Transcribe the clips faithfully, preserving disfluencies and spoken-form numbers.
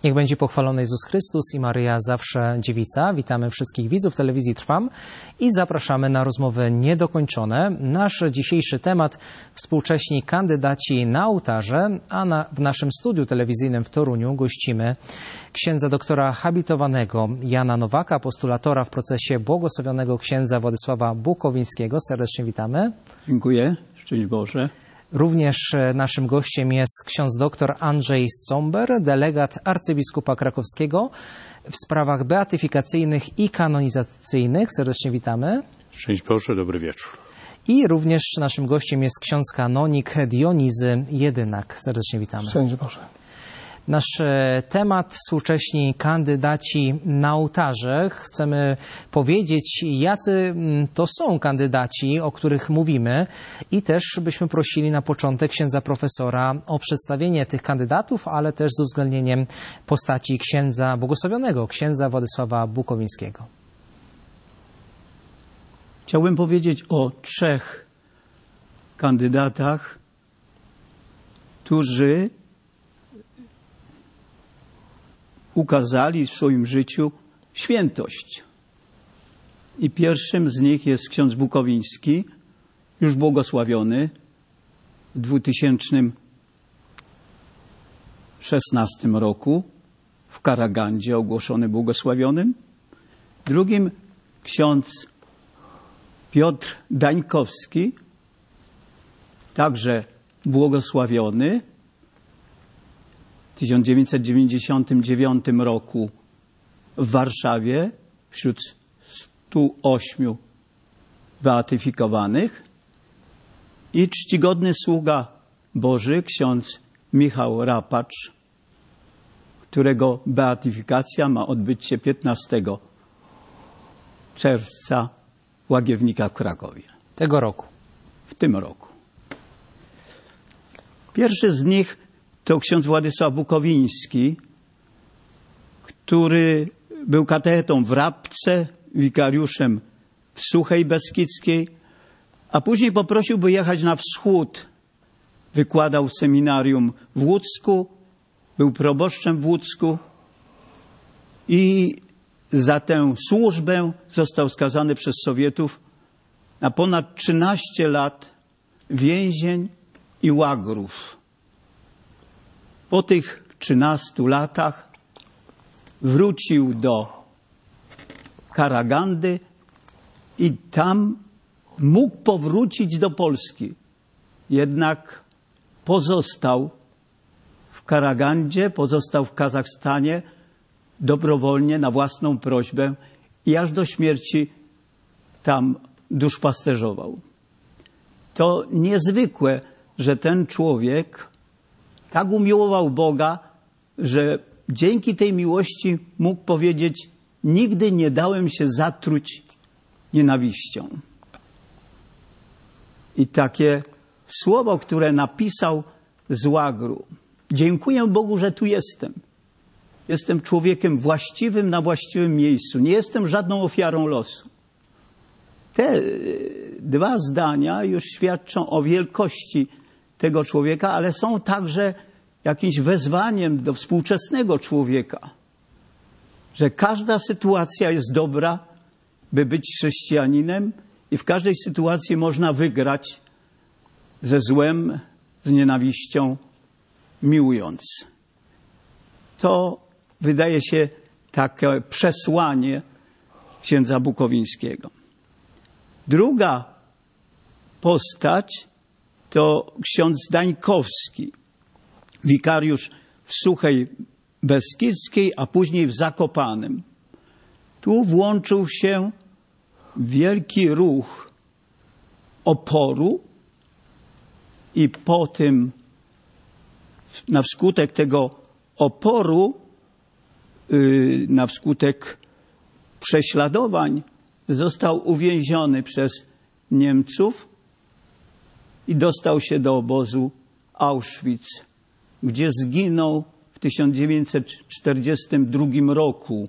Niech będzie pochwalony Jezus Chrystus i Maryja zawsze dziewica. Witamy wszystkich widzów telewizji Trwam i zapraszamy na rozmowy niedokończone. Nasz dzisiejszy temat – współcześni kandydaci na ołtarze, a na, w naszym studiu telewizyjnym w Toruniu gościmy księdza doktora habilitowanego Jana Nowaka, postulatora w procesie błogosławionego księdza Władysława Bukowińskiego. Serdecznie witamy. Dziękuję. Szczęść Boże. Również naszym gościem jest ksiądz dr Andrzej Scomber, delegat arcybiskupa krakowskiego w sprawach beatyfikacyjnych i kanonizacyjnych. Serdecznie witamy. Szczęść Boże, dobry wieczór. I również naszym gościem jest ksiądz kanonik Dionizy Jedynak. Serdecznie witamy. Szczęść Boże. Nasz temat – współcześni kandydaci na ołtarze. Chcemy powiedzieć, jacy to są kandydaci, o których mówimy, i też byśmy prosili na początek księdza profesora o przedstawienie tych kandydatów, ale też z uwzględnieniem postaci księdza błogosławionego, księdza Władysława Bukowińskiego. Chciałbym powiedzieć o trzech kandydatach, którzy ukazali w swoim życiu świętość. I pierwszym z nich jest ksiądz Bukowiński, już błogosławiony w dwa tysiące szesnastym roku w Karagandzie ogłoszony błogosławionym. Drugim ksiądz Piotr Dańkowski, także błogosławiony w tysiąc dziewięćset dziewięćdziesiątym dziewiątym roku w Warszawie wśród stu ośmiu beatyfikowanych, i czcigodny sługa Boży ksiądz Michał Rapacz, którego beatyfikacja ma odbyć się piętnastego czerwca w Łagiewnikach w Krakowie. Tego roku. W tym roku. Pierwszy z nich to ksiądz Władysław Bukowiński, który był katechetą w Rabce, wikariuszem w Suchej Beskidzkiej, a później poprosił, by jechać na wschód. Wykładał w seminarium w Łódzku, był proboszczem w Łódzku i za tę służbę został skazany przez Sowietów na ponad trzynaście lat więzień i łagrów. Po tych trzynastu latach wrócił do Karagandy i tam mógł powrócić do Polski. Jednak pozostał w Karagandzie, pozostał w Kazachstanie dobrowolnie, na własną prośbę, i aż do śmierci tam duszpasterzował. To niezwykłe, że ten człowiek tak umiłował Boga, że dzięki tej miłości mógł powiedzieć: nigdy nie dałem się zatruć nienawiścią. I takie słowo, które napisał z łagru: dziękuję Bogu, że tu jestem. Jestem człowiekiem właściwym na właściwym miejscu. Nie jestem żadną ofiarą losu. Te dwa zdania już świadczą o wielkości tego człowieka, ale są także jakimś wezwaniem do współczesnego człowieka, że każda sytuacja jest dobra, by być chrześcijaninem, i w każdej sytuacji można wygrać ze złem, z nienawiścią, miłując. To wydaje się takie przesłanie księdza Bukowińskiego. Druga postać to ksiądz Dańkowski, wikariusz w Suchej Beskidzkiej, a później w Zakopanem. Tu włączył się wielki ruch oporu i po tym, na wskutek tego oporu, yy, na wskutek prześladowań, został uwięziony przez Niemców i dostał się do obozu Auschwitz, gdzie zginął w tysiąc dziewięćset czterdziestym drugim roku.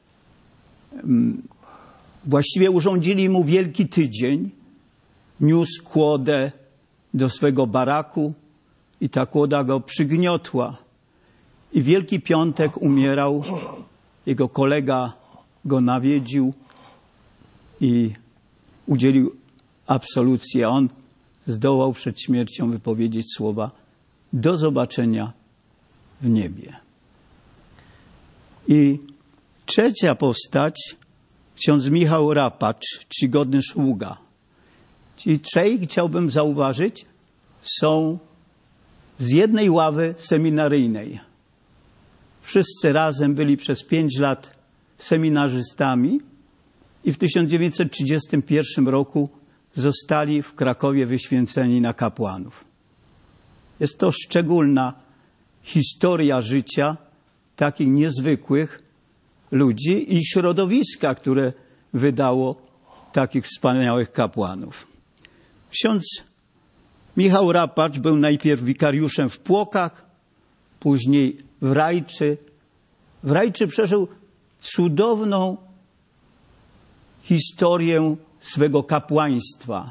Właściwie urządzili mu wielki tydzień. Niósł kłodę do swego baraku i ta kłoda go przygniotła. I w Wielki Piątek umierał, jego kolega go nawiedził i udzielił absolucji, a on zdołał przed śmiercią wypowiedzieć słowa: do zobaczenia w niebie. I trzecia postać, ksiądz Michał Rapacz, czcigodny sługa. Ci trzej, chciałbym zauważyć, są z jednej ławy seminaryjnej. Wszyscy razem byli przez pięć lat seminarzystami i w tysiąc dziewięćset trzydziestym pierwszym roku zostali w Krakowie wyświęceni na kapłanów. Jest to szczególna historia życia takich niezwykłych ludzi i środowiska, które wydało takich wspaniałych kapłanów. Ksiądz Michał Rapacz był najpierw wikariuszem w Płokach, później w Rajczy. W Rajczy przeżył cudowną historię swego kapłaństwa.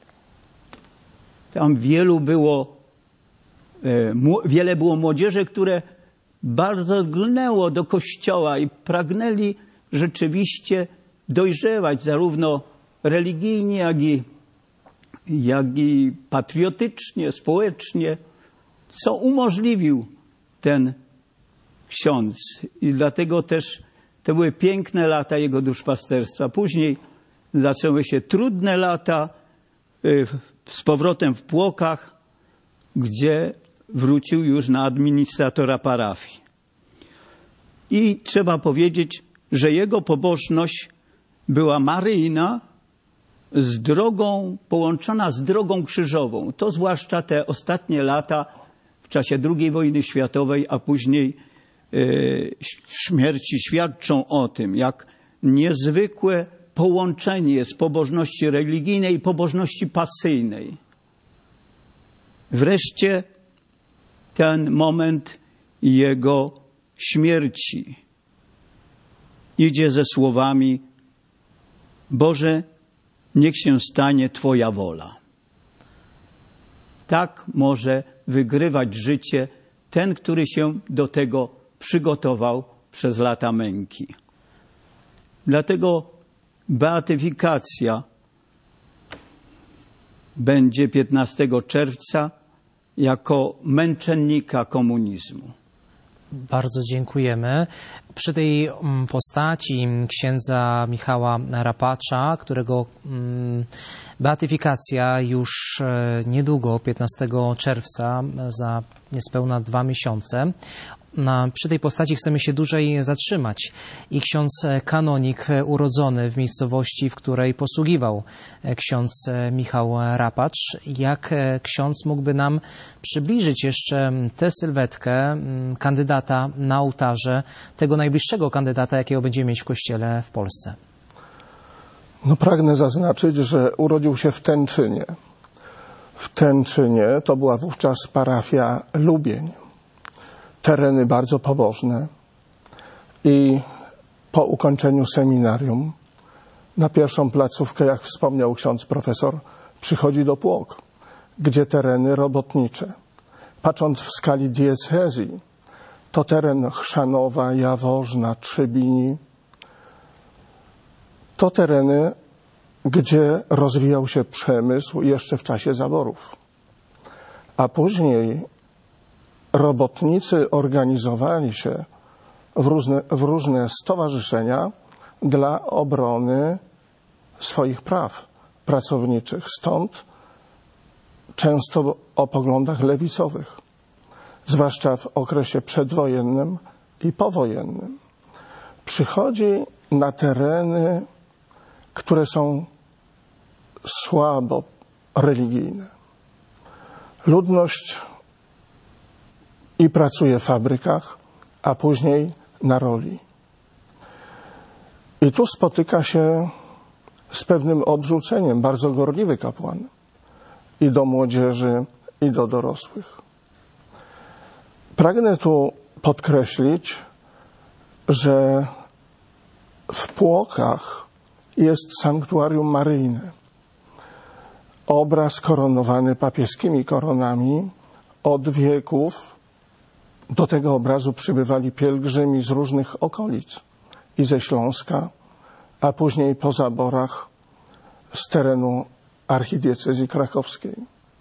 Tam wielu było, wiele było młodzieży, które bardzo lgnęło do Kościoła i pragnęli rzeczywiście dojrzewać zarówno religijnie, jak i, jak i patriotycznie, społecznie, co umożliwił ten ksiądz. I dlatego też to były piękne lata jego duszpasterstwa. Później zaczęły się trudne lata z powrotem w Płokach, gdzie wrócił już na administratora parafii. I trzeba powiedzieć, że jego pobożność była maryjna, z drogą, połączona z drogą krzyżową. To zwłaszcza te ostatnie lata w czasie drugiej wojny światowej, a później e, śmierci świadczą o tym, jak niezwykłe połączenie jest pobożności religijnej i pobożności pasyjnej. Wreszcie ten moment jego śmierci idzie ze słowami: Boże, niech się stanie Twoja wola. Tak może wygrywać życie ten, który się do tego przygotował przez lata męki. Dlatego beatyfikacja będzie piętnastego czerwca jako męczennika komunizmu. Bardzo dziękujemy. Przy tej postaci księdza Michała Rapacza, którego beatyfikacja już niedługo, piętnastego czerwca, za niespełna dwa miesiące, Na, przy tej postaci chcemy się dłużej zatrzymać. I ksiądz kanonik urodzony w miejscowości, w której posługiwał ksiądz Michał Rapacz, jak ksiądz mógłby nam przybliżyć jeszcze tę sylwetkę kandydata na ołtarze, tego najbliższego kandydata, jakiego będziemy mieć w Kościele w Polsce? No, pragnę zaznaczyć, że urodził się w Tęczynie. W Tęczynie to była wówczas parafia Lubień. Tereny bardzo pobożne i po ukończeniu seminarium na pierwszą placówkę, jak wspomniał ksiądz profesor, przychodzi do Płok, gdzie tereny robotnicze. Patrząc w skali diecezji, to teren Chrzanowa, Jaworzna, Trzebini, to tereny, gdzie rozwijał się przemysł jeszcze w czasie zaborów. A później robotnicy organizowali się w różne, w różne stowarzyszenia dla obrony swoich praw pracowniczych. Stąd często o poglądach lewicowych, zwłaszcza w okresie przedwojennym i powojennym. Przychodzi na tereny, które są słabo religijne. Ludność i pracuje w fabrykach, a później na roli. I tu spotyka się z pewnym odrzuceniem bardzo gorliwy kapłan i do młodzieży, i do dorosłych. Pragnę tu podkreślić, że w Płokach jest sanktuarium maryjne. Obraz koronowany papieskimi koronami od wieków Do tego obrazu przybywali pielgrzymi z różnych okolic i ze Śląska, a później po zaborach z terenu archidiecezji krakowskiej.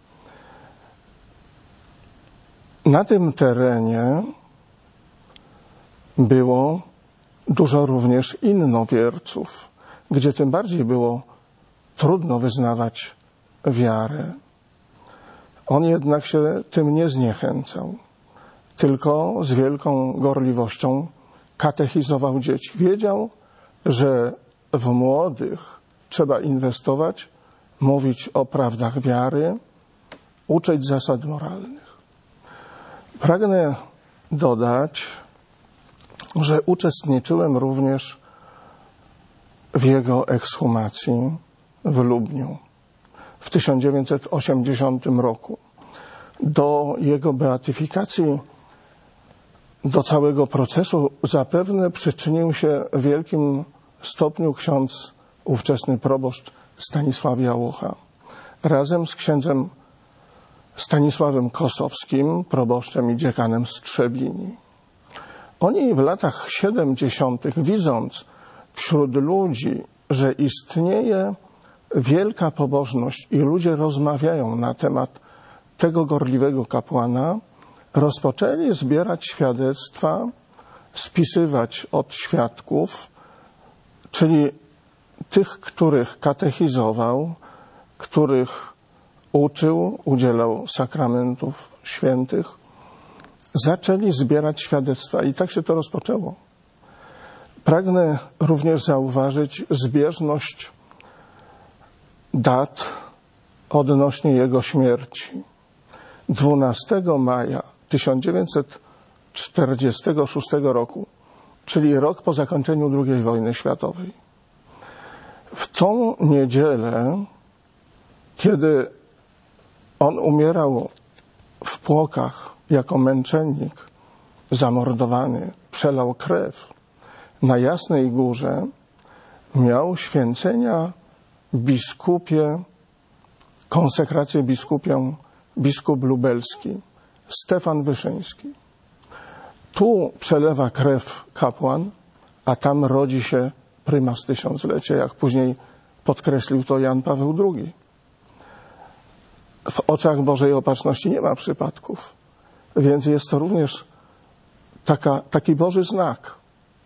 Na tym terenie było dużo również innowierców, gdzie tym bardziej było trudno wyznawać wiarę. On jednak się tym nie zniechęcał, tylko z wielką gorliwością katechizował dzieci. Wiedział, że w młodych trzeba inwestować, mówić o prawdach wiary, uczyć zasad moralnych. Pragnę dodać, że uczestniczyłem również w jego ekshumacji w Lubniu w tysiąc dziewięćset osiemdziesiątym roku. Do jego beatyfikacji, do całego procesu zapewne przyczynił się w wielkim stopniu ksiądz, ówczesny proboszcz Stanisław Jałucha, razem z księdzem Stanisławem Kosowskim, proboszczem i dziekanem z Trzebini. Oni w latach siedemdziesiątych, widząc wśród ludzi, że istnieje wielka pobożność i ludzie rozmawiają na temat tego gorliwego kapłana, rozpoczęli zbierać świadectwa, spisywać od świadków, czyli tych, których katechizował, których uczył, udzielał sakramentów świętych, zaczęli zbierać świadectwa i tak się to rozpoczęło. Pragnę również zauważyć zbieżność dat odnośnie jego śmierci. dwunastego maja tysiąc dziewięćset czterdziestego szóstego roku, czyli rok po zakończeniu drugiej wojny światowej. W tą niedzielę, kiedy on umierał w Płokach jako męczennik, zamordowany, przelał krew na Jasnej Górze, miał święcenia biskupie, konsekrację biskupią biskup lubelski Stefan Wyszyński. Tu przelewa krew kapłan, a tam rodzi się prymas tysiąclecia, jak później podkreślił to Jan Paweł drugi. W oczach Bożej Opatrzności nie ma przypadków, więc jest to również taka, taki Boży znak.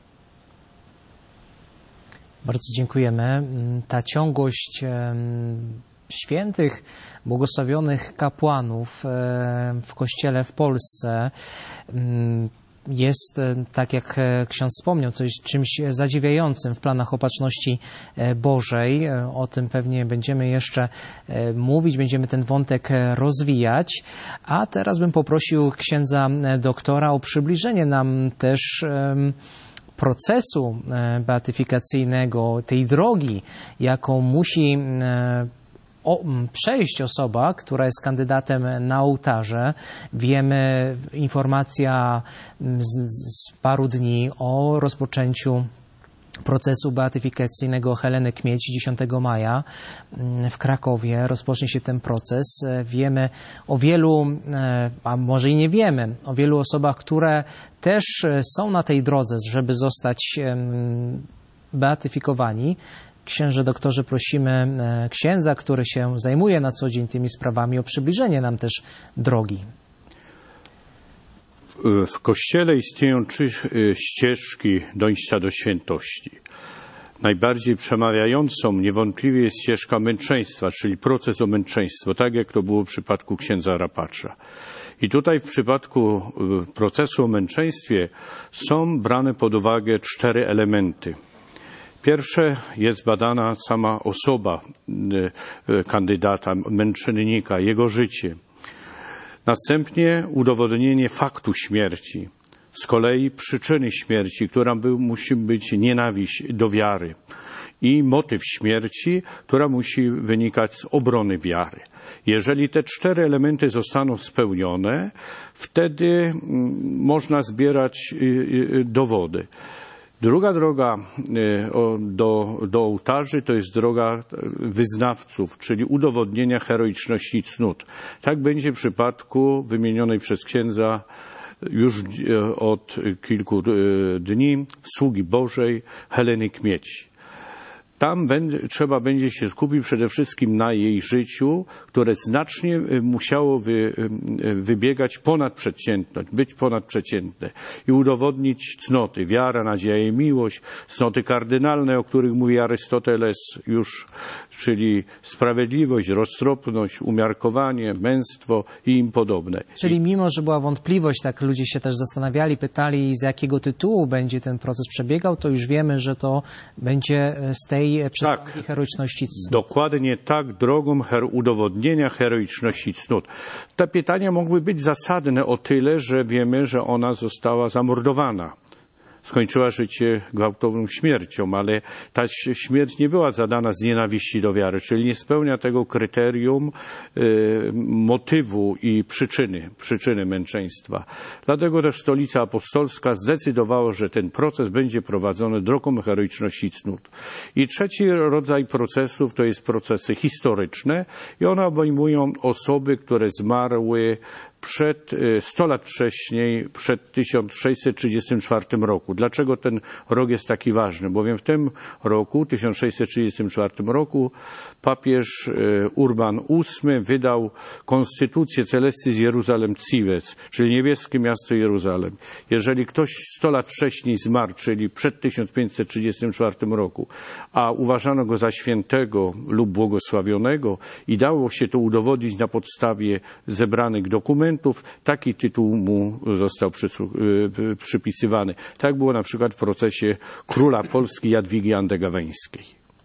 Bardzo dziękujemy. Ta ciągłość świętych, błogosławionych kapłanów w Kościele w Polsce jest, tak jak ksiądz wspomniał, coś czymś zadziwiającym w planach Opatrzności Bożej. O tym pewnie będziemy jeszcze mówić, będziemy ten wątek rozwijać. A teraz bym poprosił księdza doktora o przybliżenie nam też procesu beatyfikacyjnego, tej drogi, jaką musi O, przejść osoba, która jest kandydatem na ołtarze. Wiemy, informacja z, z paru dni o rozpoczęciu procesu beatyfikacyjnego Heleny Kmieć dziesiątego maja w Krakowie. Rozpocznie się ten proces. Wiemy o wielu, a może i nie wiemy, o wielu osobach, które też są na tej drodze, żeby zostać beatyfikowani. Księże doktorze, prosimy księdza, który się zajmuje na co dzień tymi sprawami, o przybliżenie nam też drogi. W Kościele istnieją trzy ścieżki dojścia do świętości. Najbardziej przemawiającą niewątpliwie jest ścieżka męczeństwa, czyli proces o męczeństwo, tak jak to było w przypadku księdza Rapacza. I tutaj w przypadku procesu o męczeństwie są brane pod uwagę cztery elementy. Pierwsze jest badana sama osoba kandydata, męczennika, jego życie. Następnie udowodnienie faktu śmierci, z kolei przyczyny śmierci, która był, musi być nienawiść do wiary i motyw śmierci, która musi wynikać z obrony wiary. Jeżeli te cztery elementy zostaną spełnione, wtedy można zbierać dowody. Druga droga do, do ołtarzy to jest droga wyznawców, czyli udowodnienia heroiczności cnót. Tak będzie w przypadku wymienionej przez księdza już od kilku dni sługi Bożej Heleny Kmieci. Tam będzie, trzeba będzie się skupić przede wszystkim na jej życiu, które znacznie musiało wy, wybiegać ponad przeciętność, być ponadprzeciętne i udowodnić cnoty, wiara, nadzieja i miłość, cnoty kardynalne, o których mówi Arystoteles już, czyli sprawiedliwość, roztropność, umiarkowanie, męstwo i im podobne. Czyli mimo, że była wątpliwość, tak ludzie się też zastanawiali, pytali, z jakiego tytułu będzie ten proces przebiegał, to już wiemy, że to będzie z tej przesłanki tak, heroiczności cnót. Dokładnie tak, drogą her udowodnienia heroiczności cnót. Te pytania mogły być zasadne o tyle, że wiemy, że ona została zamordowana. Skończyła życie gwałtowną śmiercią, ale ta śmierć nie była zadana z nienawiści do wiary, czyli nie spełnia tego kryterium y, motywu i przyczyny, przyczyny męczeństwa. Dlatego też Stolica Apostolska zdecydowała, że ten proces będzie prowadzony drogą heroiczności cnót. I trzeci rodzaj procesów to jest procesy historyczne i one obejmują osoby, które zmarły przed, sto lat wcześniej, przed tysiąc sześćset trzydziestym czwartym roku. Dlaczego ten rok jest taki ważny? Bowiem w tym roku, tysiąc sześćset trzydziestym czwartym roku, papież Urban ósmy wydał konstytucję Celestis Jeruzalem Cives, czyli niebieskie miasto Jeruzalem. Jeżeli ktoś sto lat wcześniej zmarł, czyli przed tysiąc pięćset trzydziestym czwartym roku, a uważano go za świętego lub błogosławionego i dało się to udowodnić na podstawie zebranych dokumentów, taki tytuł mu został przypisywany. Tak było na przykład w procesie króla Polski Jadwigi Andegaweńskiej.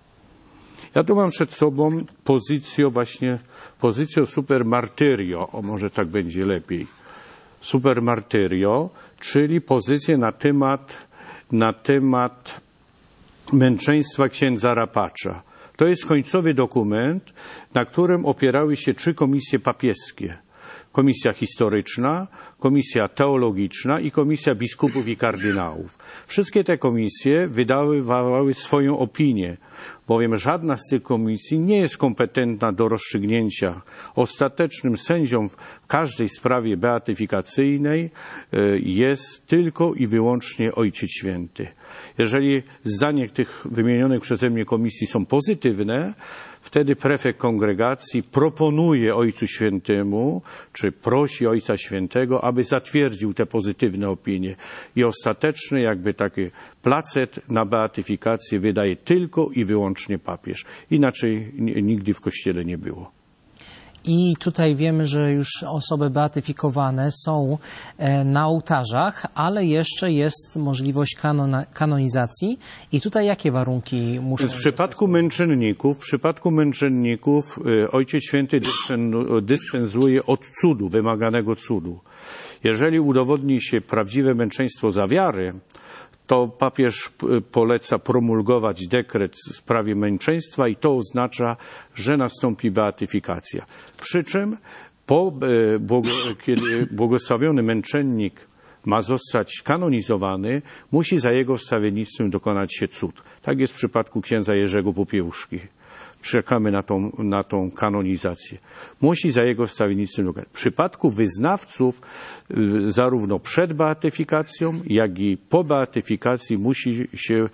Ja tu mam przed sobą pozycję właśnie, pozycję super martyrio, o może tak będzie lepiej, super martyrio, czyli pozycję na temat, na temat męczeństwa księdza Rapacza. To jest końcowy dokument, na którym opierały się trzy komisje papieskie. Komisja historyczna, komisja teologiczna i komisja biskupów i kardynałów. Wszystkie te komisje wydawały swoją opinię, bowiem żadna z tych komisji nie jest kompetentna do rozstrzygnięcia. Ostatecznym sędzią w każdej sprawie beatyfikacyjnej jest tylko i wyłącznie Ojciec Święty. Jeżeli zdania tych wymienionych przeze mnie komisji są pozytywne, wtedy prefekt kongregacji proponuje Ojcu Świętemu, czy prosi Ojca Świętego, aby zatwierdził te pozytywne opinie. I ostateczny jakby taki placet na beatyfikację wydaje tylko i wyłącznie papież. Inaczej nigdy w Kościele nie było. I tutaj wiemy, że już osoby beatyfikowane są na ołtarzach, ale jeszcze jest możliwość kanona, kanonizacji. I tutaj jakie warunki muszą być? W przypadku męczenników, w przypadku męczenników Ojciec Święty dyspensuje od cudu, wymaganego cudu. Jeżeli udowodni się prawdziwe męczeństwo za wiarę, to papież poleca promulgować dekret w sprawie męczeństwa i to oznacza, że nastąpi beatyfikacja. Przy czym po, kiedy błogosławiony męczennik ma zostać kanonizowany, musi za jego wstawiennictwem dokonać się cud. Tak jest w przypadku księdza Jerzego Popiełuszki. Czekamy na tą, na tą kanonizację. Musi za jego wstawiennictwem dokonać. W przypadku wyznawców zarówno przed beatyfikacją, jak i po beatyfikacji musi się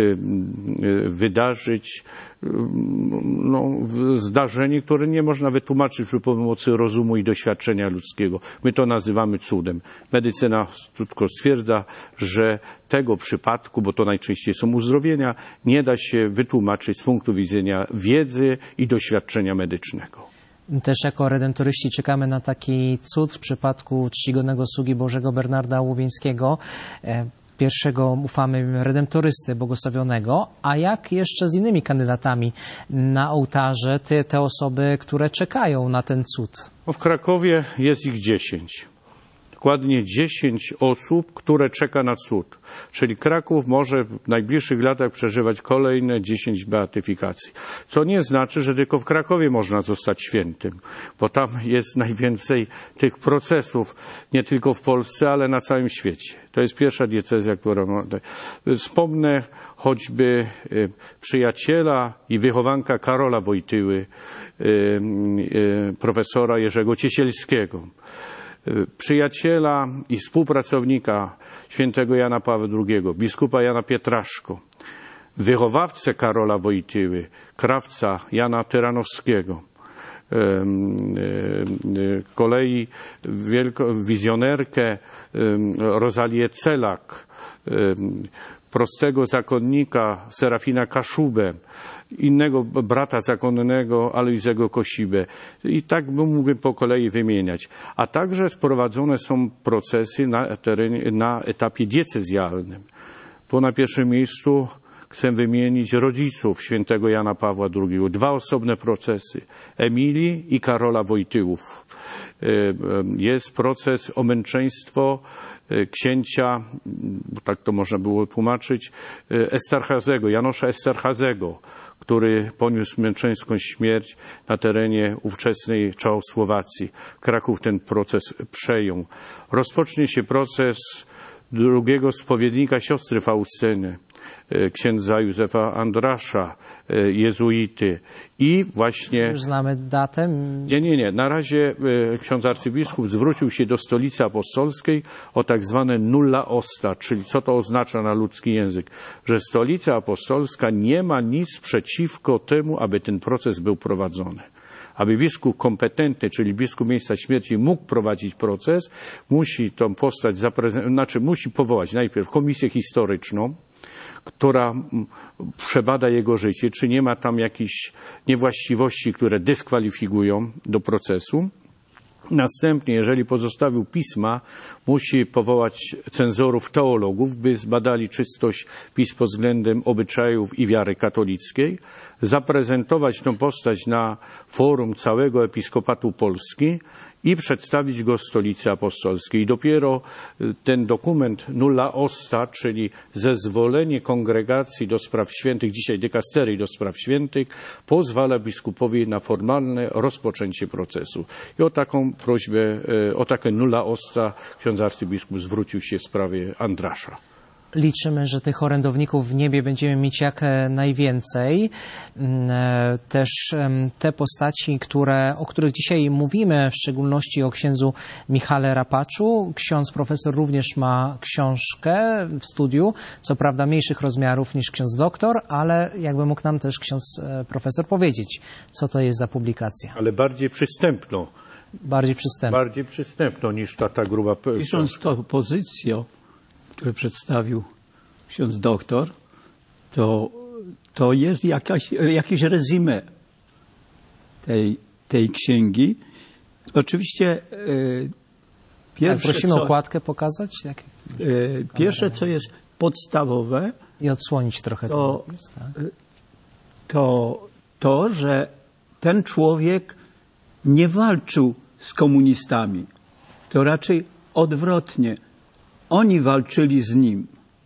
wydarzyć no, zdarzenie, które nie można wytłumaczyć przy pomocy rozumu i doświadczenia ludzkiego. My to nazywamy cudem. Medycyna krótko stwierdza, że tego przypadku, bo to najczęściej są uzdrowienia, nie da się wytłumaczyć z punktu widzenia wiedzy i doświadczenia medycznego. Też jako redemptoryści czekamy na taki cud w przypadku czcigodnego sługi Bożego Bernarda Łubieńskiego, pierwszego ufamy redemptorysty błogosławionego. A jak jeszcze z innymi kandydatami na ołtarze, te, te osoby, które czekają na ten cud? No w Krakowie jest ich dziesięć. Dokładnie dziesięć osób, które czeka na cud. Czyli Kraków może w najbliższych latach przeżywać kolejne dziesięć beatyfikacji. Co nie znaczy, że tylko w Krakowie można zostać świętym, bo tam jest najwięcej tych procesów, nie tylko w Polsce, ale na całym świecie. To jest pierwsza diecezja, którą wspomnę, choćby przyjaciela i wychowanka Karola Wojtyły, profesora Jerzego Ciesielskiego. przyjaciela i współpracownika świętego Jana Pawła drugiego, biskupa Jana Pietraszko, wychowawcę Karola Wojtyły, krawca Jana Tyranowskiego, kolei wielką wizjonerkę Rozalię Celak, prostego zakonnika Serafina Kaszubę, innego brata zakonnego Alojzego Kosibę. I tak mógłbym po kolei wymieniać. A także wprowadzone są procesy na, terenie, na etapie diecezjalnym. Po na pierwszym miejscu chcę wymienić rodziców świętego Jana Pawła drugiego. Dwa osobne procesy. Emilii i Karola Wojtyłów. Jest proces o męczeństwo księcia, tak to można było tłumaczyć, Esterhazego, Janosza Esterhazego, który poniósł męczeńską śmierć na terenie ówczesnej Czechosłowacji. Kraków ten proces przejął. Rozpocznie się proces drugiego spowiednika siostry Faustyny, księdza Józefa Andrasza, jezuity. I właśnie... Już znamy datę? Nie, nie, nie. Na razie ksiądz arcybiskup zwrócił się do Stolicy Apostolskiej o tak zwane nulla osta, czyli co to oznacza na ludzki język? Że Stolica Apostolska nie ma nic przeciwko temu, aby ten proces był prowadzony. Aby biskup kompetentny, czyli biskup miejsca śmierci mógł prowadzić proces, musi tą postać zaprezentować, znaczy musi powołać najpierw komisję historyczną, która przebada jego życie, czy nie ma tam jakichś niewłaściwości, które dyskwalifikują do procesu. Następnie, jeżeli pozostawił pisma, musi powołać cenzorów teologów, by zbadali czystość pism pod względem obyczajów i wiary katolickiej, zaprezentować tę postać na forum całego Episkopatu Polski i przedstawić go Stolicy Apostolskiej. I dopiero ten dokument nulla osta, czyli zezwolenie kongregacji do spraw świętych, dzisiaj dykasterii do spraw świętych, pozwala biskupowi na formalne rozpoczęcie procesu. I o taką prośbę, o takie nulla osta ksiądz arcybiskup zwrócił się w sprawie Andrasza. Liczymy, że tych orędowników w niebie będziemy mieć jak najwięcej. Też te postaci, które, o których dzisiaj mówimy, w szczególności o księdzu Michale Rapaczu. Ksiądz profesor również ma książkę w studiu, co prawda mniejszych rozmiarów niż ksiądz doktor, ale jakby mógł nam też ksiądz profesor powiedzieć, co to jest za publikacja. Ale bardziej przystępną. Bardziej przystępną. Bardziej przystępną niż ta, ta gruba... Pisząc to pozycję, które przedstawił ksiądz doktor, to, to jest jakaś, jakieś resume tej, tej księgi. Oczywiście e, pierwsze, tak, prosimy co, okładkę pokazać. Jak... E, pierwsze, co jest podstawowe, i odsłonić trochę to, ten opis, tak? to to, że ten człowiek nie walczył z komunistami. To raczej odwrotnie. Oni walczyli z nim.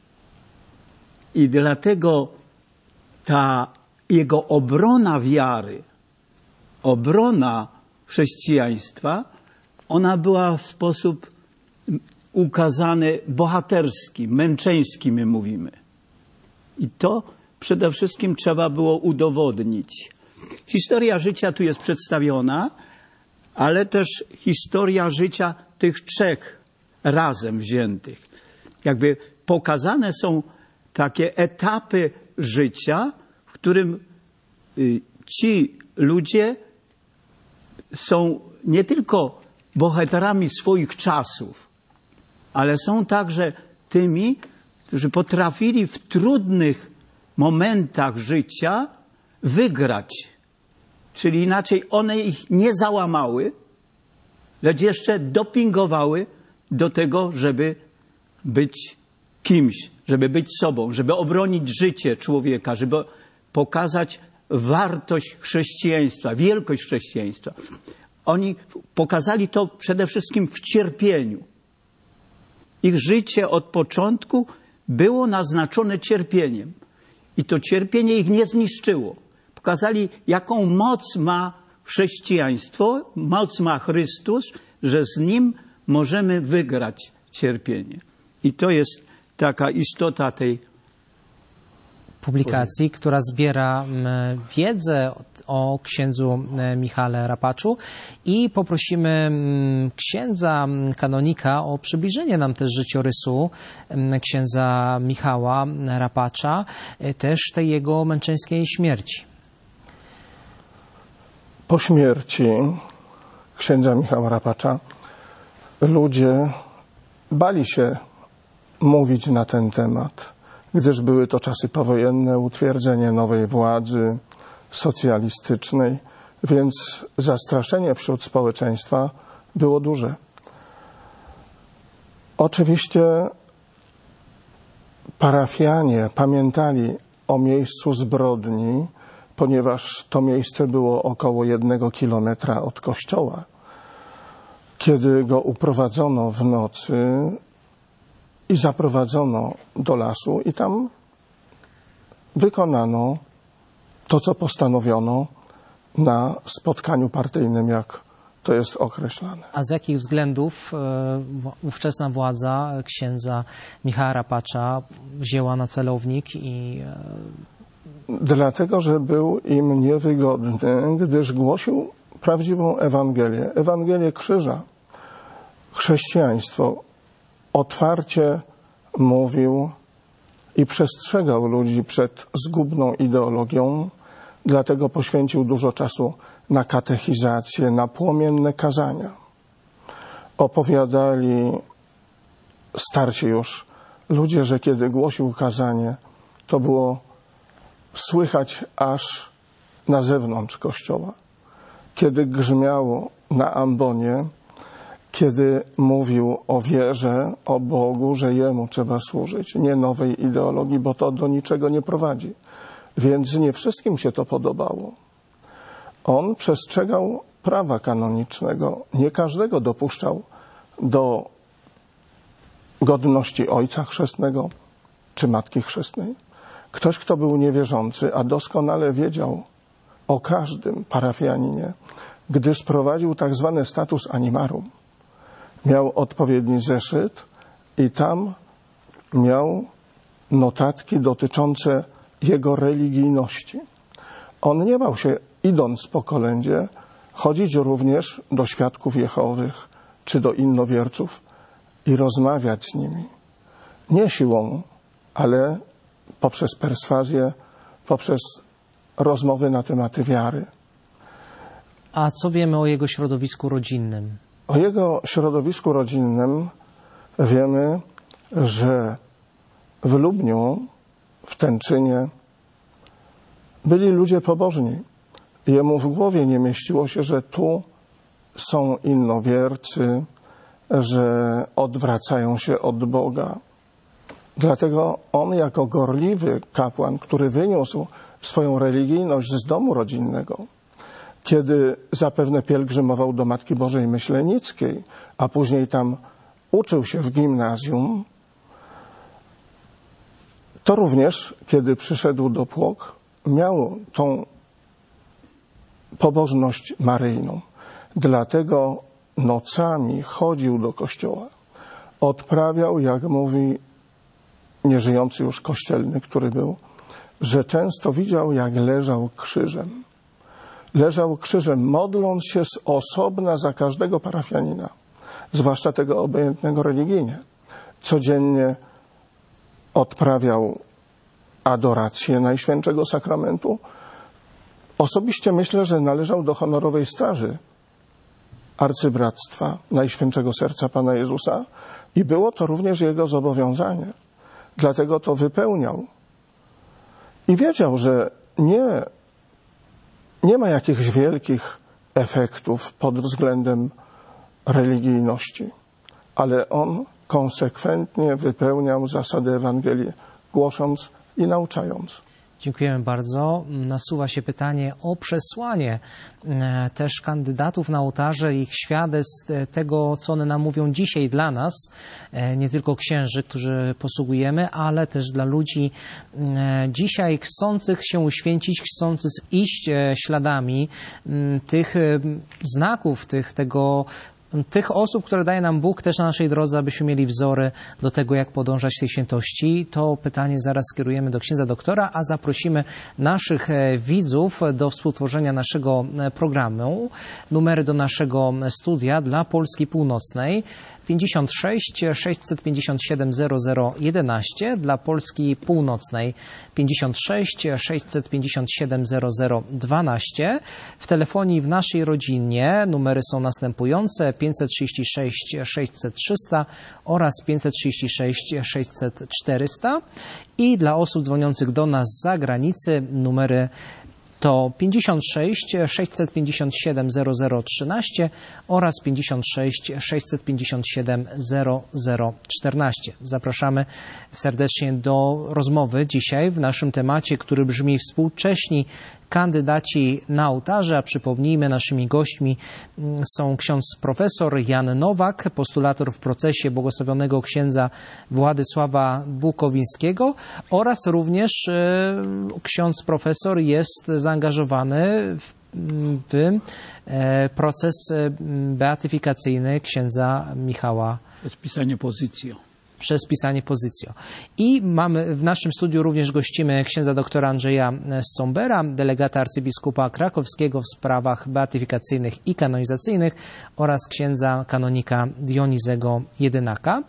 I dlatego ta jego obrona wiary, obrona chrześcijaństwa, ona była w sposób ukazany bohaterski, męczeński, my mówimy. I to przede wszystkim trzeba było udowodnić. Historia życia tu jest przedstawiona, ale też historia życia tych trzech razem wziętych. Jakby pokazane są takie etapy życia, w którym ci ludzie są nie tylko bohaterami swoich czasów, ale są także tymi, którzy potrafili w trudnych momentach życia wygrać. Czyli inaczej one ich nie załamały, lecz jeszcze dopingowały do tego, żeby być kimś, żeby być sobą, żeby obronić życie człowieka, żeby pokazać wartość chrześcijaństwa, wielkość chrześcijaństwa. Oni pokazali to przede wszystkim w cierpieniu. Ich życie od początku było naznaczone cierpieniem. I to cierpienie ich nie zniszczyło. Pokazali, jaką moc ma chrześcijaństwo, moc ma Chrystus, że z Nim możemy wygrać cierpienie. I to jest taka istota tej, publikacji, która zbiera wiedzę o księdzu Michale Rapaczu i poprosimy księdza kanonika o przybliżenie nam też życiorysu księdza Michała Rapacza, też tej jego męczeńskiej śmierci. Po śmierci księdza Michała Rapacza ludzie bali się mówić na ten temat, gdyż były to czasy powojenne, utwierdzenie nowej władzy socjalistycznej, więc zastraszenie wśród społeczeństwa było duże. Oczywiście parafianie pamiętali o miejscu zbrodni, ponieważ to miejsce było około jednego kilometra od kościoła. Kiedy go uprowadzono w nocy i zaprowadzono do lasu i tam wykonano to, co postanowiono na spotkaniu partyjnym, jak to jest określane. A z jakich względów ówczesna władza księdza Michała Rapacza wzięła na celownik i... Dlatego, że był im niewygodny, gdyż głosił prawdziwą Ewangelię, Ewangelię krzyża. Chrześcijaństwo otwarcie mówił i przestrzegał ludzi przed zgubną ideologią, dlatego poświęcił dużo czasu na katechizację, na płomienne kazania. Opowiadali starsi już ludzie, że kiedy głosił kazanie, to było słychać aż na zewnątrz kościoła. Kiedy grzmiało na ambonie, kiedy mówił o wierze, o Bogu, że Jemu trzeba służyć, nie nowej ideologii, bo to do niczego nie prowadzi. Więc nie wszystkim się to podobało. On przestrzegał prawa kanonicznego. Nie każdego dopuszczał do godności ojca chrzestnego czy matki chrzestnej. Ktoś, kto był niewierzący, a doskonale wiedział o każdym parafianinie, gdyż prowadził tak zwany status animarum. Miał odpowiedni zeszyt i tam miał notatki dotyczące jego religijności. On nie bał się, idąc po kolędzie, chodzić również do świadków Jehowych czy do innowierców i rozmawiać z nimi. Nie siłą, ale poprzez perswazję, poprzez rozmowy na tematy wiary. A co wiemy o jego środowisku rodzinnym? O jego środowisku rodzinnym wiemy, że w Lubniu, w Tęczynie byli ludzie pobożni. Jemu w głowie nie mieściło się, że tu są innowiercy, że odwracają się od Boga. Dlatego on jako gorliwy kapłan, który wyniósł swoją religijność z domu rodzinnego, kiedy zapewne pielgrzymował do Matki Bożej Myślenickiej, a później tam uczył się w gimnazjum, to również, kiedy przyszedł do Płok, miał tą pobożność maryjną. Dlatego nocami chodził do kościoła. Odprawiał, jak mówi nieżyjący już kościelny, który był, że często widział, jak leżał krzyżem. Leżał krzyżem, modląc się z osobna za każdego parafianina, zwłaszcza tego obojętnego religijnie. Codziennie odprawiał adorację Najświętszego Sakramentu. Osobiście myślę, że należał do honorowej straży Arcybractwa Najświętszego Serca Pana Jezusa i było to również jego zobowiązanie. Dlatego to wypełniał. I wiedział, że nie, nie ma jakichś wielkich efektów pod względem religijności, ale on konsekwentnie wypełniał zasady Ewangelii, głosząc i nauczając. Dziękujemy bardzo. Nasuwa się pytanie o przesłanie też kandydatów na ołtarze, ich świadectw tego, co one nam mówią dzisiaj dla nas, nie tylko księży, którzy posługujemy, ale też dla ludzi dzisiaj chcących się uświęcić, chcących iść śladami tych znaków, tych, tego tych osób, które daje nam Bóg też na naszej drodze, abyśmy mieli wzory do tego, jak podążać w tej świętości. To pytanie zaraz skierujemy do księdza doktora, a zaprosimy naszych widzów do współtworzenia naszego programu. Numery do naszego studia dla Polski Północnej pięćdziesiąt sześć sześćset pięćdziesiąt siedem zero zero jedenaście, dla Polski Północnej pięćdziesiąt sześć sześćset pięćdziesiąt siedem zero zero dwanaście. W telefonii w naszej rodzinie numery są następujące: pięćset trzydzieści sześć sześćset trzysta oraz pięćset trzydzieści sześć sześćset czterysta. I dla osób dzwoniących do nas z zagranicy numery to pięćdziesiąt sześć sześćset pięćdziesiąt siedem zero zero trzynaście oraz pięćdziesiąt sześć sześćset pięćdziesiąt siedem zero zero czternaście. Zapraszamy serdecznie do rozmowy dzisiaj w naszym temacie, który brzmi: współcześni kandydaci na ołtarze. A przypomnijmy, naszymi gośćmi są ksiądz profesor Jan Nowak, postulator w procesie błogosławionego księdza Władysława Bukowińskiego, oraz również e, ksiądz profesor jest zaangażowany w, w e, proces beatyfikacyjny księdza Michała. Przez pisanie pozycji. Przez pisanie pozycjo. I mamy w naszym studiu również gościmy księdza doktora Andrzeja Scombera, delegata arcybiskupa krakowskiego w sprawach beatyfikacyjnych i kanonizacyjnych, oraz księdza kanonika Dionizego Jedynaka.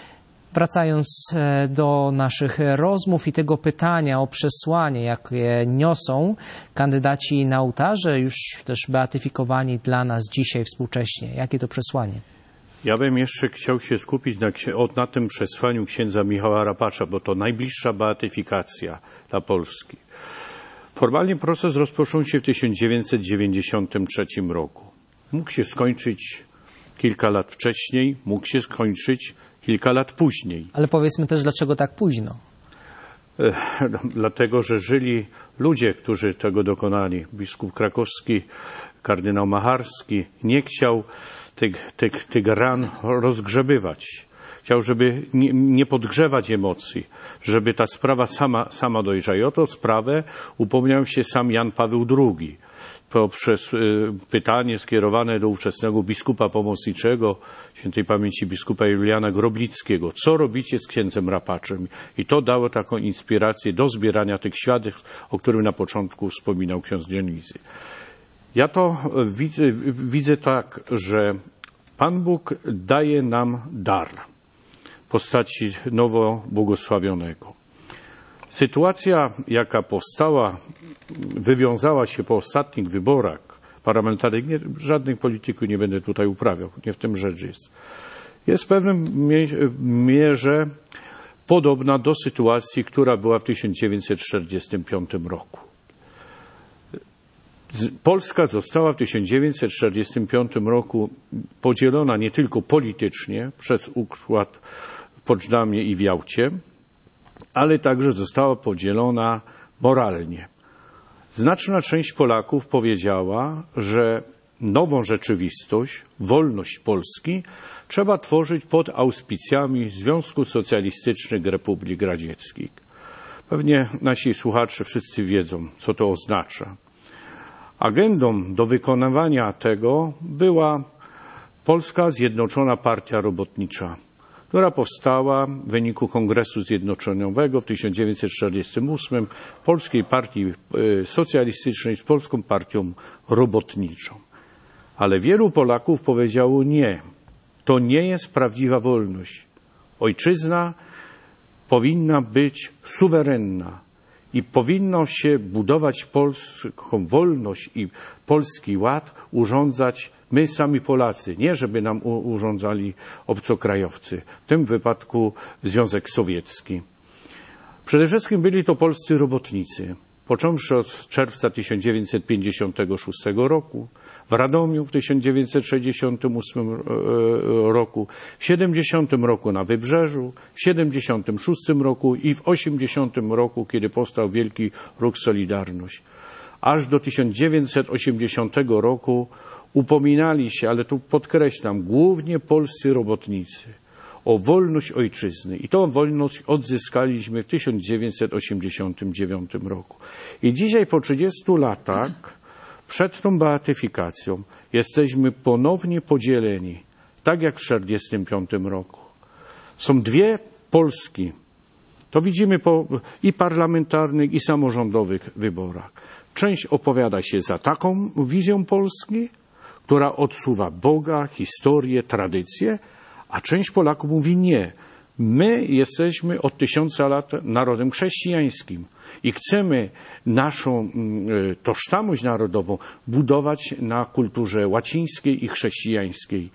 Wracając do naszych rozmów i tego pytania o przesłanie, jakie niosą kandydaci na ołtarze, już też beatyfikowani dla nas dzisiaj współcześnie. Jakie to przesłanie? Ja bym jeszcze chciał się skupić na, na tym przesłaniu księdza Michała Rapacza, bo to najbliższa beatyfikacja dla Polski. Formalnie proces rozpoczął się w tysiąc dziewięćset dziewięćdziesiątym trzecim roku. Mógł się skończyć kilka lat wcześniej, mógł się skończyć kilka lat później. Ale powiedzmy też, dlaczego tak późno? Dlatego, że żyli ludzie, którzy tego dokonali. Biskup krakowski, kardynał Macharski nie chciał tych, tych, tych ran rozgrzebywać. Chciał, żeby nie, nie podgrzewać emocji, żeby ta sprawa sama, sama dojrzała. I o tę sprawę upomniał się sam Jan Paweł drugi. Poprzez y, pytanie skierowane do ówczesnego biskupa pomocniczego, świętej pamięci biskupa Juliana Groblickiego: co robicie z księdzem Rapaczem? I to dało taką inspirację do zbierania tych świadectw, o którym na początku wspominał ksiądz Dionizy. Ja to widzę, widzę tak, że Pan Bóg daje nam dar w postaci nowo błogosławionego. Sytuacja, jaka powstała, wywiązała się po ostatnich wyborach parlamentarnych, nie, żadnych polityków nie będę tutaj uprawiał, nie w tym rzecz jest, jest w pewnym mierze podobna do sytuacji, która była w tysiąc dziewięćset czterdziestym piątym roku. Polska została w tysiąc dziewięćset czterdziestym piątym roku podzielona nie tylko politycznie przez układ w Poczdamie i w Jałcie, ale także została podzielona moralnie. Znaczna część Polaków powiedziała, że nową rzeczywistość, wolność Polski trzeba tworzyć pod auspicjami Związku Socjalistycznych Republik Radzieckich. Pewnie nasi słuchacze wszyscy wiedzą, co to oznacza. Agendą do wykonywania tego była Polska Zjednoczona Partia Robotnicza, która powstała w wyniku Kongresu Zjednoczeniowego w tysiąc dziewięćset czterdziestym ósmym Polskiej Partii Socjalistycznej z Polską Partią Robotniczą. Ale wielu Polaków powiedziało: nie, to nie jest prawdziwa wolność. Ojczyzna powinna być suwerenna i powinno się budować polską wolność i polski ład urządzać my sami Polacy, nie żeby nam urządzali obcokrajowcy, w tym wypadku Związek Sowiecki. Przede wszystkim byli to polscy robotnicy, począwszy od czerwca tysiąc dziewięćset pięćdziesiątego szóstego roku, w Radomiu w tysiąc dziewięćset sześćdziesiątym ósmym roku, w siedemdziesiątym roku na Wybrzeżu, w siedemdziesiątym szóstym roku i w osiemdziesiątym roku, kiedy powstał Wielki Ruch Solidarność. Aż do tysiąc dziewięćset osiemdziesiątego roku upominali się, ale tu podkreślam, głównie polscy robotnicy, o wolność ojczyzny. I tą wolność odzyskaliśmy w tysiąc dziewięćset osiemdziesiątym dziewiątym roku. I dzisiaj po trzydziestu latach przed tą beatyfikacją jesteśmy ponownie podzieleni tak jak w tysiąc dziewięćset czterdziestym piątym roku. Są dwie Polski. To widzimy po i parlamentarnych, i samorządowych wyborach. Część opowiada się za taką wizją Polski, która odsuwa Boga, historię, tradycję, a część Polaków mówi nie. My jesteśmy od tysiąca lat narodem chrześcijańskim i chcemy naszą y, tożsamość narodową budować na kulturze łacińskiej i chrześcijańskiej.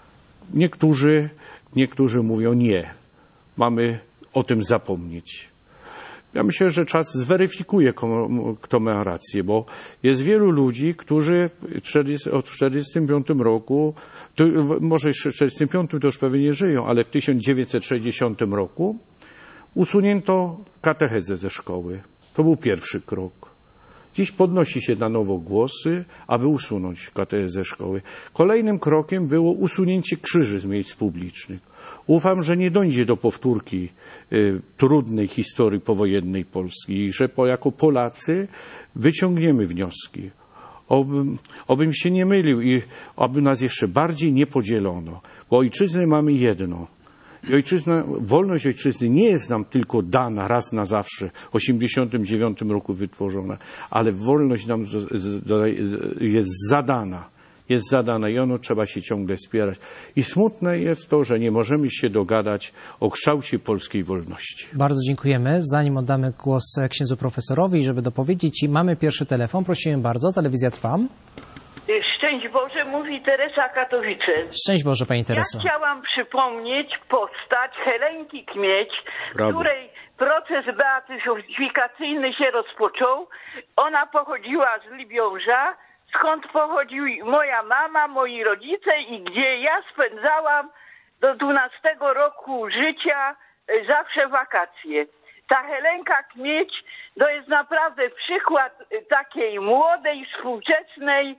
Niektórzy, niektórzy mówią nie. Mamy o tym zapomnieć. Ja myślę, że czas zweryfikuje, kto ma rację, bo jest wielu ludzi, którzy od tysiąc dziewięćset czterdziestym piątym roku, to, może w tysiąc dziewięćset czterdziestym piątym to już pewnie nie żyją, ale w tysiąc dziewięćset sześćdziesiątym roku usunięto katechezę ze szkoły. To był pierwszy krok. Dziś podnosi się na nowo głosy, aby usunąć katechezę ze szkoły. Kolejnym krokiem było usunięcie krzyży z miejsc publicznych. Ufam, że nie dojdzie do powtórki y, trudnej historii powojennej Polski i że po, jako Polacy wyciągniemy wnioski. Obym, obym się nie mylił i aby nas jeszcze bardziej nie podzielono, bo ojczyznę mamy jedno. I ojczyzna, wolność ojczyzny nie jest nam tylko dana raz na zawsze, w tysiąc dziewięćset osiemdziesiątym dziewiątym roku wytworzona, ale wolność nam z, z, jest zadana. Jest zadana i ono trzeba się ciągle wspierać. I smutne jest to, że nie możemy się dogadać o kształcie polskiej wolności. Bardzo dziękujemy. Zanim oddamy głos księdzu profesorowi, żeby dopowiedzieć, mamy pierwszy telefon. Prosimy bardzo, telewizja Trwam. Szczęść Boże, mówi Teresa Katowice. Szczęść Boże, Pani Tereso. Ja chciałam przypomnieć postać Helenki Kmieć, Brawo. której proces beatyfikacyjny się rozpoczął. Ona pochodziła z Libiąża, skąd pochodził moja mama, moi rodzice i gdzie ja spędzałam do dwunastego roku życia zawsze wakacje. Ta Helenka Kmieć to jest naprawdę przykład takiej młodej, współczesnej,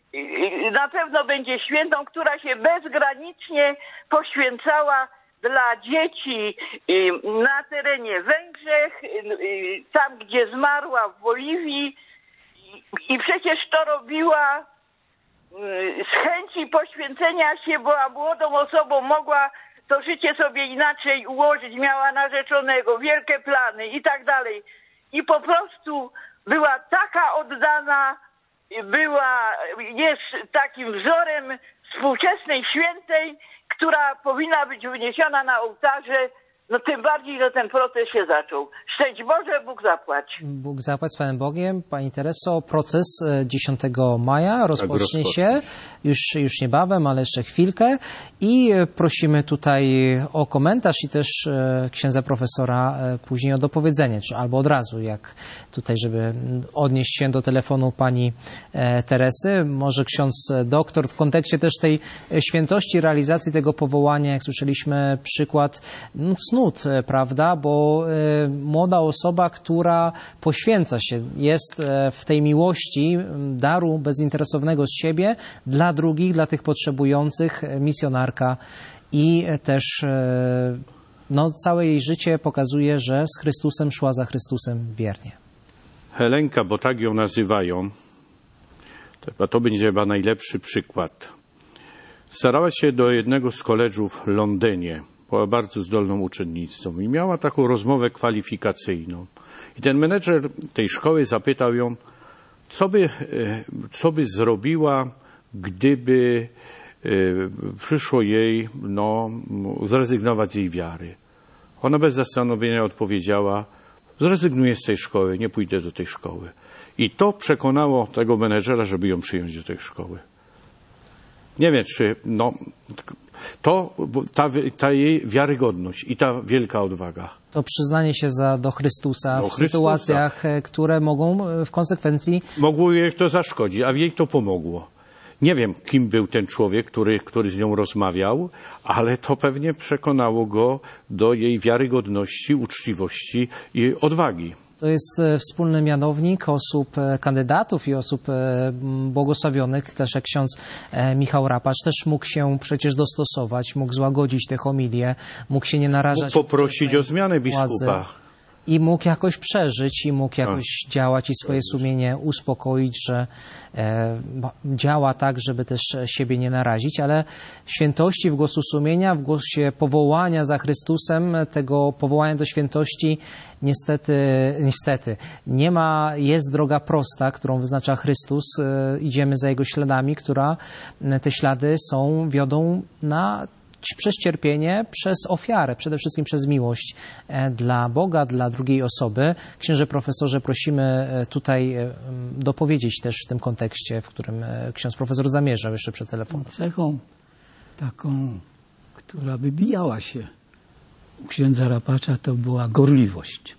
na pewno będzie świętą, która się bezgranicznie poświęcała dla dzieci na terenie Węgrzech, tam gdzie zmarła w Boliwii. I przecież to robiła z chęci poświęcenia się, była młodą osobą, mogła to życie sobie inaczej ułożyć, miała narzeczonego, wielkie plany i tak dalej. I po prostu była taka oddana, była, jest takim wzorem współczesnej świętej, która powinna być wyniesiona na ołtarze. No tym bardziej, że ten proces się zaczął. Szczęść Boże, Bóg zapłać. Bóg zapłać z Panem Bogiem. Pani Tereso, proces dziesiątego maja rozpocznie tak, się już, już niebawem, ale jeszcze chwilkę. I prosimy tutaj o komentarz i też księdza profesora później o dopowiedzenie, czy albo od razu, jak tutaj, żeby odnieść się do telefonu pani Teresy. Może ksiądz doktor w kontekście też tej świętości, realizacji tego powołania, jak słyszeliśmy, przykład no, cnót, prawda, bo y, młoda osoba, która poświęca się, jest y, w tej miłości daru bezinteresownego z siebie dla drugich, dla tych potrzebujących, misjonarka i też y, no, całe jej życie pokazuje, że z Chrystusem szła za Chrystusem wiernie. Helenka, bo tak ją nazywają, to, to będzie chyba najlepszy przykład. Starała się do jednego z koledżów w Londynie. Była bardzo zdolną uczennicą i miała taką rozmowę kwalifikacyjną. I ten menedżer tej szkoły zapytał ją, co by, co by zrobiła, gdyby przyszło jej no, zrezygnować z jej wiary. Ona bez zastanowienia odpowiedziała, zrezygnuję z tej szkoły, nie pójdę do tej szkoły. I to przekonało tego menedżera, żeby ją przyjąć do tej szkoły. Nie wiem, czy no, to ta, ta jej wiarygodność i ta wielka odwaga. To przyznanie się za, do Chrystusa do w Chrystusa. sytuacjach, które mogą w konsekwencji... Mogło jej to zaszkodzić, a jej to pomogło. Nie wiem, kim był ten człowiek, który, który z nią rozmawiał, ale to pewnie przekonało go do jej wiarygodności, uczciwości i odwagi. To jest wspólny mianownik osób, kandydatów i osób błogosławionych. Też jak ksiądz Michał Rapacz też mógł się przecież dostosować, mógł złagodzić te homilie, mógł się nie narażać... Mógł poprosić o zmianę biskupa. Władzy. i mógł jakoś przeżyć, i mógł jakoś tak. działać i swoje sumienie uspokoić, że e, działa tak, żeby też siebie nie narazić, ale w świętości, w głosu sumienia, w głosie powołania za Chrystusem, tego powołania do świętości, niestety, niestety, nie ma, jest droga prosta, którą wyznacza Chrystus, e, idziemy za Jego śladami, która te ślady są, wiodą na przez cierpienie, przez ofiarę, przede wszystkim przez miłość dla Boga, dla drugiej osoby. Księże profesorze, prosimy tutaj dopowiedzieć też w tym kontekście, w którym ksiądz profesor zamierzał jeszcze przed telefonem. Cechą taką, która wybijała się u księdza Rapacza, to była gorliwość.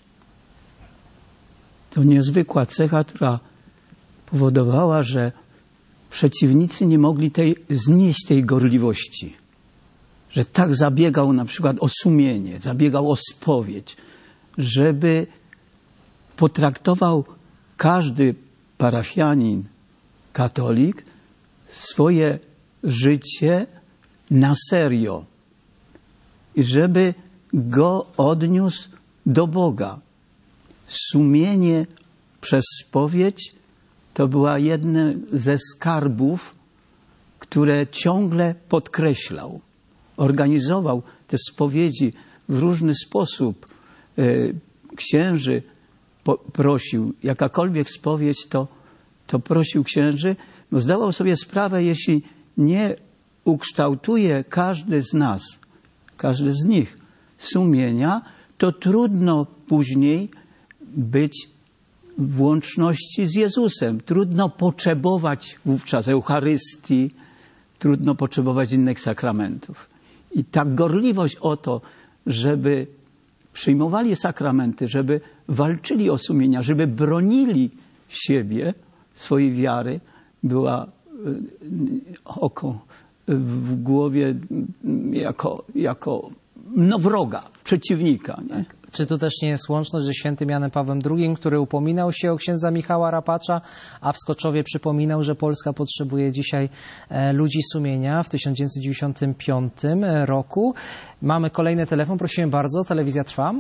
To niezwykła cecha, która powodowała, że przeciwnicy nie mogli tej, znieść tej gorliwości. Że tak zabiegał na przykład o sumienie, zabiegał o spowiedź, żeby potraktował każdy parafianin, katolik, swoje życie na serio i żeby go odniósł do Boga. Sumienie przez spowiedź to była jednym ze skarbów, które ciągle podkreślał. Organizował te spowiedzi w różny sposób. Księży prosił, jakakolwiek spowiedź, to, to prosił księży. No zdawał sobie sprawę, jeśli nie ukształtuje każdy z nas, każdy z nich sumienia, to trudno później być w łączności z Jezusem. Trudno potrzebować wówczas Eucharystii, trudno potrzebować innych sakramentów. I ta gorliwość o to, żeby przyjmowali sakramenty, żeby walczyli o sumienia, żeby bronili siebie, swojej wiary, była oko w głowie jako, jako no wroga, przeciwnika. Nie? Tak. Czy tu też nie jest łączność ze świętym Janem Pawłem drugim, który upominał się o księdza Michała Rapacza, a w Skoczowie przypominał, że Polska potrzebuje dzisiaj ludzi sumienia w tysiąc dziewięćset dziewięćdziesiątym piątym roku. Mamy kolejny telefon, prosiłem bardzo, telewizja trwa.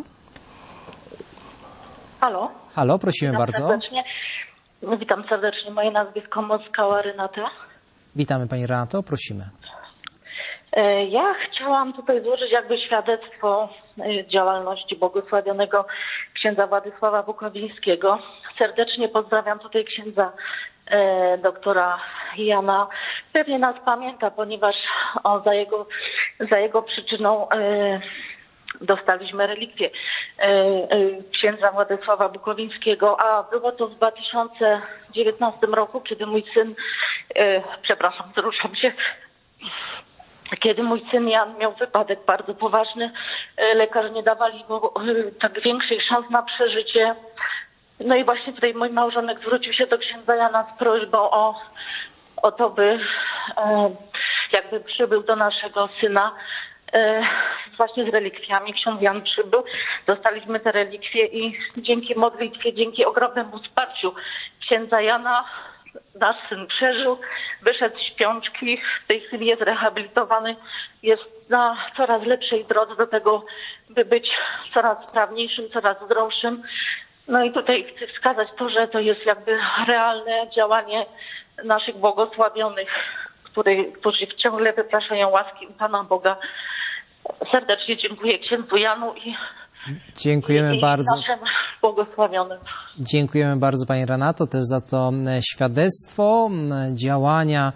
Halo? Halo, prosiłem Witam bardzo. Serdecznie. Witam serdecznie, moje nazwisko Moskała Renata. Witamy Pani Renato, prosimy. Ja chciałam tutaj złożyć jakby świadectwo działalności błogosławionego księdza Władysława Bukowińskiego. Serdecznie pozdrawiam tutaj księdza e, doktora Jana. Pewnie nas pamięta, ponieważ o, za, jego, za jego przyczyną e, dostaliśmy relikwie e, e, księdza Władysława Bukowińskiego, a było to w dwa tysiące dziewiętnastym roku, kiedy mój syn, e, przepraszam, wzruszam się, Kiedy mój syn Jan miał wypadek bardzo poważny, lekarze nie dawali mu tak większej szans na przeżycie. No i właśnie tutaj mój małżonek zwrócił się do księdza Jana z prośbą o, o to, by jakby przybył do naszego syna właśnie z relikwiami. Ksiądz Jan przybył, dostaliśmy te relikwie i dzięki modlitwie, dzięki ogromnemu wsparciu księdza Jana nasz syn przeżył, wyszedł z śpiączki, w tej chwili jest rehabilitowany, jest na coraz lepszej drodze do tego, by być coraz sprawniejszym, coraz zdrowszym. No i tutaj chcę wskazać to, że to jest jakby realne działanie naszych błogosławionych, który, którzy ciągle wypraszają łaski u Pana Boga. Serdecznie dziękuję księdzu Janu i Dziękujemy i bardzo. naszym błogosławionym. Dziękujemy bardzo Pani Renato też za to świadectwo działania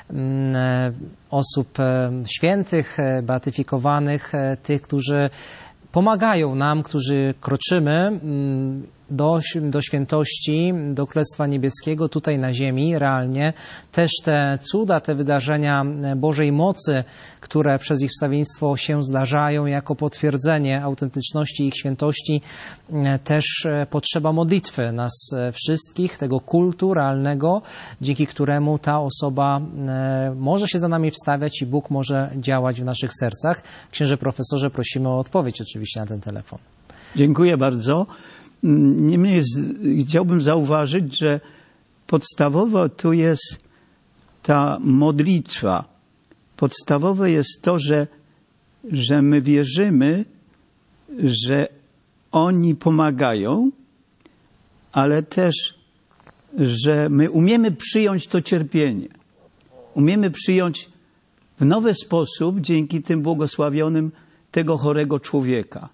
osób świętych, beatyfikowanych, tych, którzy pomagają nam, którzy kroczymy do, do świętości, do Królestwa Niebieskiego, tutaj na ziemi, realnie. Też te cuda, te wydarzenia Bożej mocy, które przez ich wstawiennictwo się zdarzają jako potwierdzenie autentyczności ich świętości, też potrzeba modlitwy nas wszystkich, tego kultu realnego, dzięki któremu ta osoba może się za nami wstawiać i Bóg może działać w naszych sercach. Księże profesorze, prosimy o odpowiedź oczywiście na ten telefon. Dziękuję bardzo. Niemniej chciałbym zauważyć, że podstawowo tu jest ta modlitwa. Podstawowe jest to, że, że my wierzymy, że oni pomagają, ale też, że my umiemy przyjąć to cierpienie. Umiemy przyjąć w nowy sposób, dzięki tym błogosławionym, tego chorego człowieka.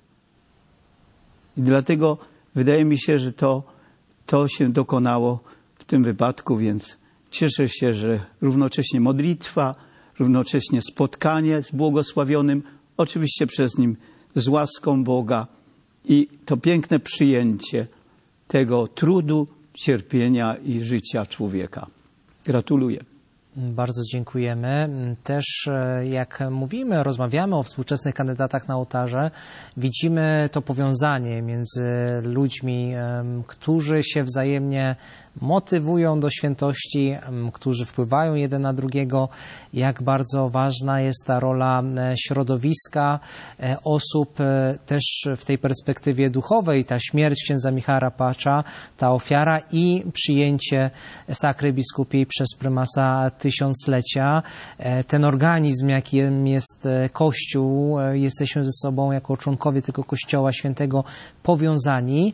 I dlatego wydaje mi się, że to, to się dokonało w tym wypadku, więc cieszę się, że równocześnie modlitwa, równocześnie spotkanie z błogosławionym, oczywiście przez nim z łaską Boga i to piękne przyjęcie tego trudu, cierpienia i życia człowieka. Gratuluję. Bardzo dziękujemy. Też jak mówimy, rozmawiamy o współczesnych kandydatach na ołtarze, widzimy to powiązanie między ludźmi, którzy się wzajemnie motywują do świętości, którzy wpływają jeden na drugiego, jak bardzo ważna jest ta rola środowiska, osób też w tej perspektywie duchowej, ta śmierć księdza Michała Rapacza, ta ofiara i przyjęcie sakry biskupiej przez prymasa tysiąclecia, ten organizm, jakim jest Kościół, jesteśmy ze sobą jako członkowie tego Kościoła Świętego powiązani.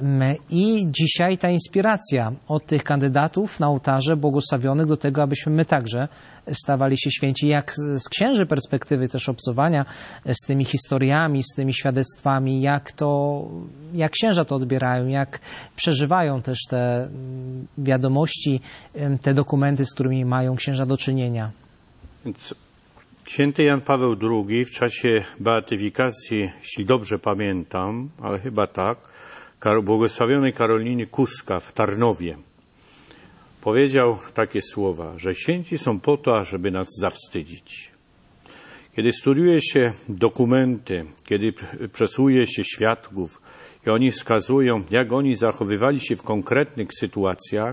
I dzisiaj ta inspiracja od tych kandydatów na ołtarze błogosławionych do tego, abyśmy my także stawali się święci, jak z księży perspektywy też obcowania z tymi historiami, z tymi świadectwami, jak to, jak księża to odbierają, jak przeżywają też te wiadomości, te dokumenty, z którymi mają księża do czynienia. Więc święty Jan Paweł drugi w czasie beatyfikacji, jeśli dobrze pamiętam, ale chyba tak, błogosławionej Karoliny Kuska w Tarnowie powiedział takie słowa, że święci są po to, żeby nas zawstydzić. Kiedy studiuje się dokumenty, kiedy przesłuje się świadków i oni wskazują, jak oni zachowywali się w konkretnych sytuacjach,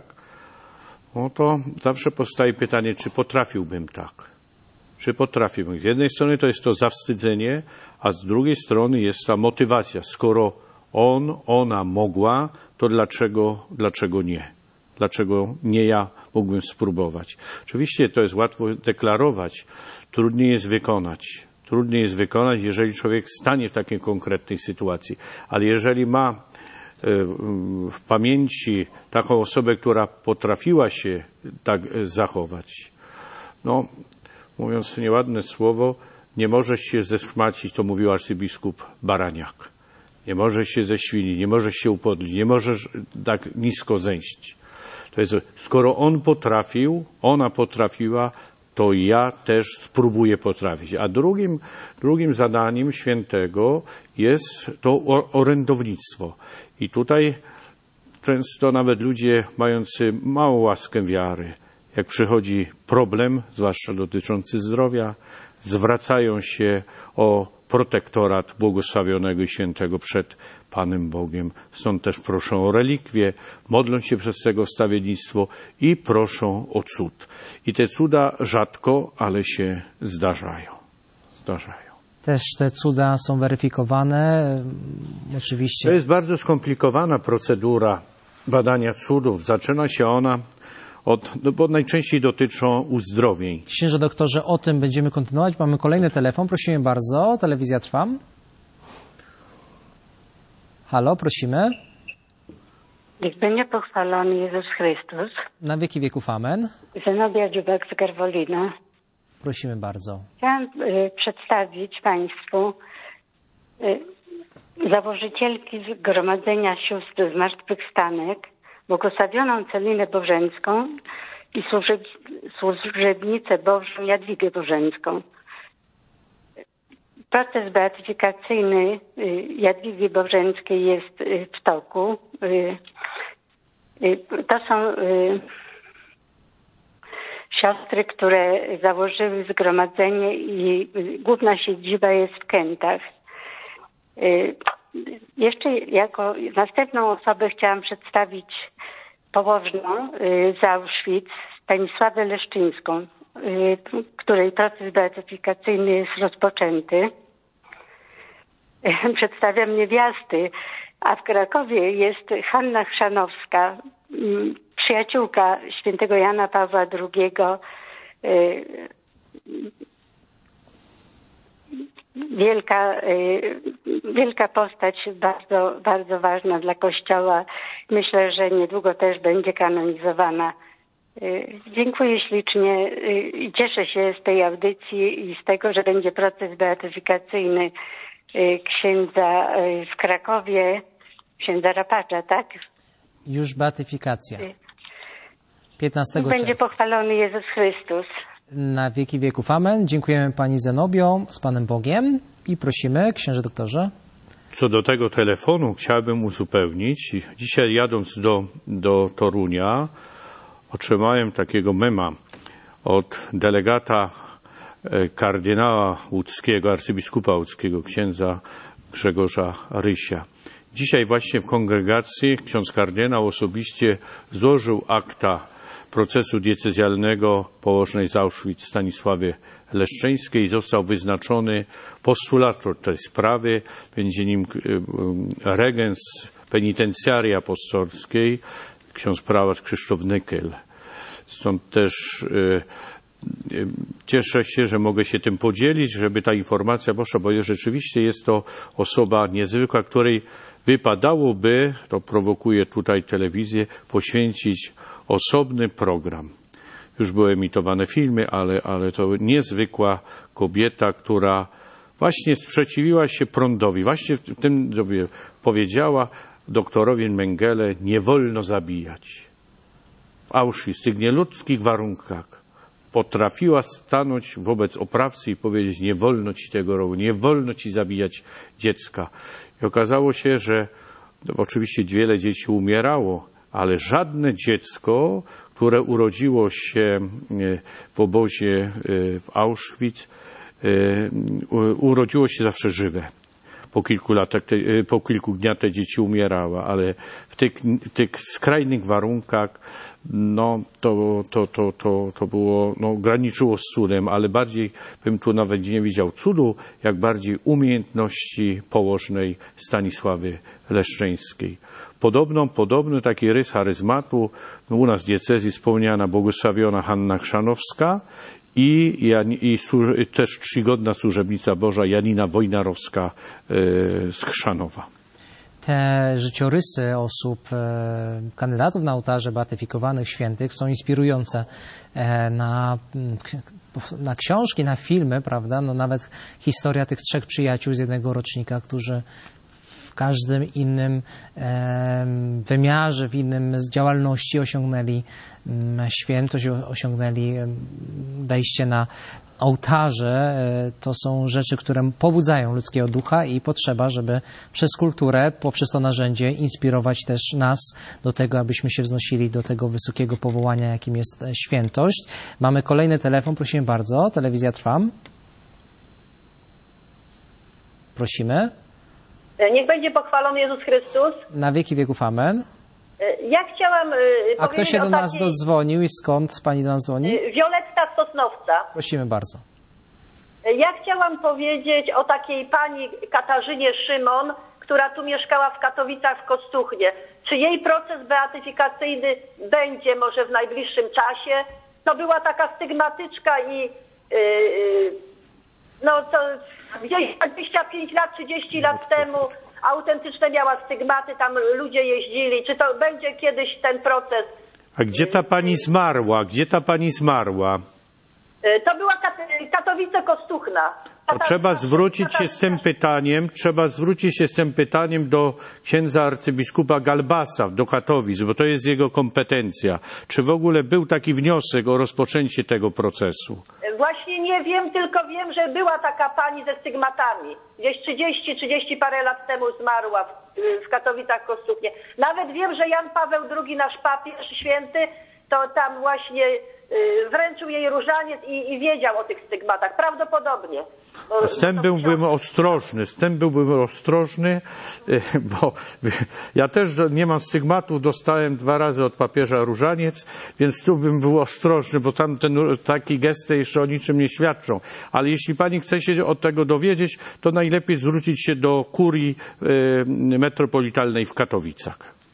no to zawsze powstaje pytanie, czy potrafiłbym tak? Czy potrafiłbym? Z jednej strony to jest to zawstydzenie, a z drugiej strony jest ta motywacja. Skoro on, ona mogła, to dlaczego, dlaczego nie? Dlaczego nie ja mógłbym spróbować? Oczywiście to jest łatwo deklarować, trudniej jest wykonać. Trudniej jest wykonać, jeżeli człowiek stanie w takiej konkretnej sytuacji. Ale jeżeli ma w pamięci taką osobę, która potrafiła się tak zachować, no, mówiąc nieładne słowo, nie możesz się zeszmacić, to mówił arcybiskup Baraniak. Nie możesz się ześwinić, nie możesz się upodlić, nie możesz tak nisko zejść. To jest, skoro on potrafił, ona potrafiła, to ja też spróbuję potrafić. A drugim, drugim zadaniem świętego jest to orędownictwo. I tutaj często nawet ludzie mający małą łaskę wiary, jak przychodzi problem, zwłaszcza dotyczący zdrowia, zwracają się o protektorat błogosławionego i świętego przed Panem Bogiem. Stąd też proszą o relikwie, modlą się przez tego wstawiennictwo i proszą o cud. I te cuda rzadko, ale się zdarzają. Zdarzają. Też te cuda są weryfikowane, oczywiście. To jest bardzo skomplikowana procedura badania cudów. Zaczyna się ona od, no bo najczęściej dotyczą uzdrowień. Księże doktorze, o tym będziemy kontynuować. Mamy kolejny telefon. Prosimy bardzo. Telewizja Trwam. Halo, prosimy. Niech będzie pochwalony Jezus Chrystus. Na wieki wieków amen. Zenobia Dziubek z Garwolina. Prosimy bardzo. Chciałam y, przedstawić Państwu y, założycielki Zgromadzenia Sióstr Zmartwychwstanek, błogosławioną Celinę Bożeńską i służebnicę Bożą Jadwigę Bożeńską. Proces beatyfikacyjny Jadwigi Bożeńskiej jest w toku. To są siostry, które założyły zgromadzenie i główna siedziba jest w Kętach. Jeszcze jako następną osobę chciałam przedstawić położną z Auschwitz, Stanisławę Leszczyńską, której proces beatyfikacyjny jest rozpoczęty. Przedstawiam niewiasty, a w Krakowie jest Hanna Chrzanowska, przyjaciółka świętego Jana Pawła drugiego, wielka, wielka postać, bardzo, bardzo ważna dla Kościoła. Myślę, że niedługo też będzie kanonizowana. Dziękuję ślicznie i cieszę się z tej audycji i z tego, że będzie proces beatyfikacyjny księdza w Krakowie, księdza Rapacza, tak? Już beatyfikacja. piętnastego Będzie czerwca. pochwalony Jezus Chrystus. Na wieki wieków. Amen. Dziękujemy pani Zenobio, z Panem Bogiem i prosimy, księże doktorze. Co do tego telefonu chciałbym uzupełnić. Dzisiaj jadąc do, do Torunia otrzymałem takiego mema od delegata kardynała łódzkiego, arcybiskupa łódzkiego, księdza Grzegorza Rysia. Dzisiaj właśnie w kongregacji ksiądz kardynał osobiście złożył akta procesu diecezjalnego położnej z Auschwitz Stanisławie Leszczyńskiej i został wyznaczony postulator tej sprawy. Będzie nim regens penitencjarii apostolskiej, ksiądz prałat Krzysztof Nykiel. Stąd też y, y, cieszę się, że mogę się tym podzielić, żeby ta informacja poszła, bo rzeczywiście jest to osoba niezwykła, której wypadałoby, to prowokuje tutaj telewizję, poświęcić osobny program. Już były emitowane filmy, ale, ale to niezwykła kobieta, która właśnie sprzeciwiła się prądowi. Właśnie w tym dobie powiedziała doktorowi Mengele, nie wolno zabijać. W Auschwitz, w tych nieludzkich warunkach potrafiła stanąć wobec oprawcy i powiedzieć, nie wolno ci tego robić, nie wolno ci zabijać dziecka. I okazało się, że oczywiście wiele dzieci umierało, ale żadne dziecko, które urodziło się w obozie w Auschwitz, urodziło się zawsze żywe. Po kilku latach, po kilku dniach te dzieci umierały, ale w tych, tych skrajnych warunkach no, to, to, to, to, to było, no, graniczyło z cudem, ale bardziej bym tu nawet nie widział cudu, jak bardziej umiejętności położnej Stanisławy Leszczyńskiej. Podobną, podobny taki rys charyzmatu u nas w diecezji wspomniana błogosławiona Hanna Chrzanowska i, i, i służ, też czcigodna służebnica Boża Janina Wojnarowska yy, z Chrzanowa. Te życiorysy osób, e, kandydatów na ołtarze beatyfikowanych świętych są inspirujące e, na, na książki, na filmy, prawda? No nawet historia tych trzech przyjaciół z jednego rocznika, którzy w każdym innym e, wymiarze, w innym z działalności osiągnęli m, świętość, osiągnęli wejście na ołtarze. To są rzeczy, które pobudzają ludzkiego ducha i potrzeba, żeby przez kulturę, poprzez to narzędzie inspirować też nas do tego, abyśmy się wznosili do tego wysokiego powołania, jakim jest świętość. Mamy kolejny telefon, prosimy bardzo. Telewizja Trwam. Prosimy. Niech będzie pochwalony Jezus Chrystus. Na wieki wieków amen. Ja chciałam powiedzieć A kto się do nas takiej... dodzwonił i skąd pani do nas dzwoni? Wioletta z Sosnowca. Prosimy bardzo. Ja chciałam powiedzieć o takiej pani Katarzynie Szymon, która tu mieszkała w Katowicach w Kostuchnie. Czy jej proces beatyfikacyjny będzie może w najbliższym czasie? No była taka stygmatyczka i yy, no to gdzieś dwadzieścia pięć lat, trzydzieści lat temu autentyczne miała stygmaty, tam ludzie jeździli. Czy to będzie kiedyś ten proces? A gdzie ta pani zmarła? Gdzie ta pani zmarła? To była Katowice Kostuchna. To trzeba zwrócić się z tym pytaniem, trzeba zwrócić się z tym pytaniem do księdza arcybiskupa Galbasa do Katowic, bo to jest jego kompetencja. Czy w ogóle był taki wniosek o rozpoczęcie tego procesu? Właśnie nie wiem, tylko wiem, że była taka pani ze stygmatami. Gdzieś trzydzieści, trzydzieści parę lat temu zmarła w, w Katowicach Kostuchnie. Nawet wiem, że Jan Paweł drugi, nasz papież święty, to tam właśnie y, wręczył jej różaniec i, i wiedział o tych stygmatach. Prawdopodobnie. Bo, z tym byłbym ostrożny, z tym byłbym ostrożny, bo ja też nie mam stygmatów, dostałem dwa razy od papieża różaniec, więc tu bym był ostrożny, bo tam ten, takie gesty jeszcze o niczym nie świadczą. Ale jeśli pani chce się od tego dowiedzieć, to najlepiej zwrócić się do kurii y, metropolitalnej w Katowicach.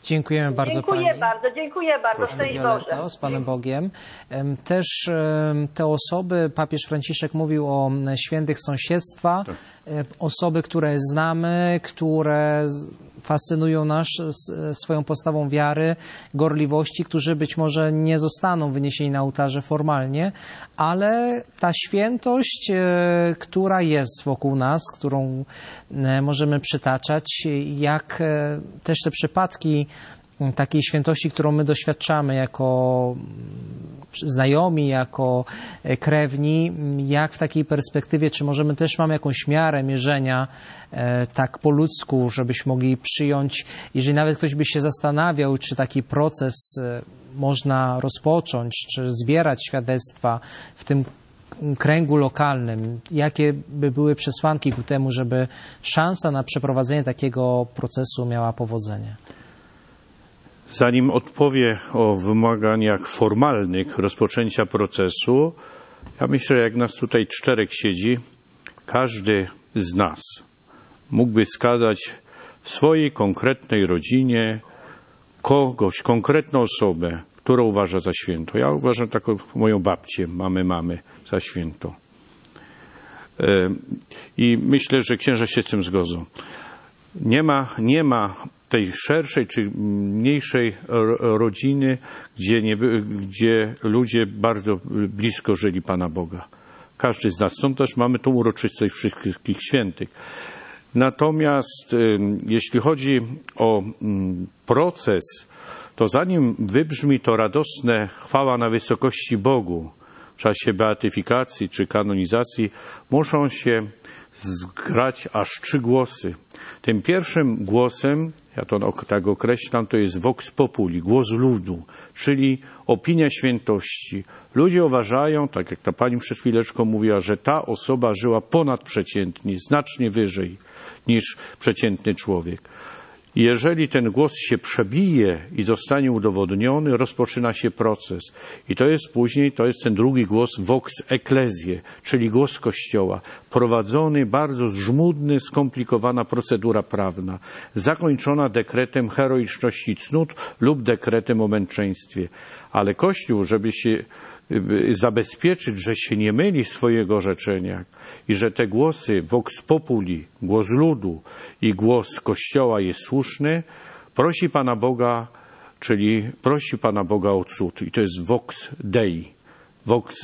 Dziękujemy bardzo Dziękuję pani. bardzo, dziękuję bardzo. Szczęść Boże. Violetto, z Panem Bogiem. Em, Też em, te osoby, papież Franciszek mówił o m, świętych sąsiedztwa, Tak. e, osoby, które znamy, które z- fascynują nas s- swoją postawą wiary, gorliwości, którzy być może nie zostaną wyniesieni na ołtarze formalnie, ale ta świętość, e, która jest wokół nas, którą e, możemy przytaczać, jak e, też te przypadki takiej świętości, którą my doświadczamy jako znajomi, jako krewni, jak w takiej perspektywie, czy możemy też mamy jakąś miarę mierzenia e, tak po ludzku, żebyśmy mogli przyjąć, jeżeli nawet ktoś by się zastanawiał, czy taki proces e, można rozpocząć, czy zbierać świadectwa w tym kręgu lokalnym, jakie by były przesłanki ku temu, żeby szansa na przeprowadzenie takiego procesu miała powodzenie? Zanim odpowie o wymaganiach formalnych rozpoczęcia procesu, ja myślę, że jak nas tutaj czterech siedzi, każdy z nas mógłby wskazać w swojej konkretnej rodzinie kogoś, konkretną osobę, którą uważa za świętą. Ja uważam taką moją babcię, mamy mamy, za świętą. E, I myślę, że księża się z tym zgodzą. Nie ma, nie ma tej szerszej czy mniejszej ro- rodziny, gdzie, nie, by- gdzie ludzie bardzo blisko żyli Pana Boga. Każdy z nas. Stąd też mamy tą uroczystość wszystkich świętych. Natomiast y, jeśli chodzi o y, proces, to zanim wybrzmi to radosne chwała na wysokości Bogu w czasie beatyfikacji czy kanonizacji, muszą się zgrać aż trzy głosy. Tym pierwszym głosem, ja to tak określam, to jest vox populi, głos ludu, czyli opinia świętości. Ludzie uważają, tak jak ta pani przed chwileczką mówiła, że ta osoba żyła ponadprzeciętnie, znacznie wyżej niż przeciętny człowiek. Jeżeli ten głos się przebije i zostanie udowodniony, rozpoczyna się proces. I to jest później, to jest ten drugi głos, vox ecclesiae, czyli głos Kościoła. Prowadzony, bardzo żmudny, skomplikowana procedura prawna, zakończona dekretem heroiczności cnót lub dekretem o męczeństwie. Ale Kościół, żeby się zabezpieczyć, że się nie myli w swojego orzeczenia i że te głosy vox populi, głos ludu i głos Kościoła jest słuszny, prosi Pana Boga, czyli prosi Pana Boga o cud. I to jest vox Dei, vox,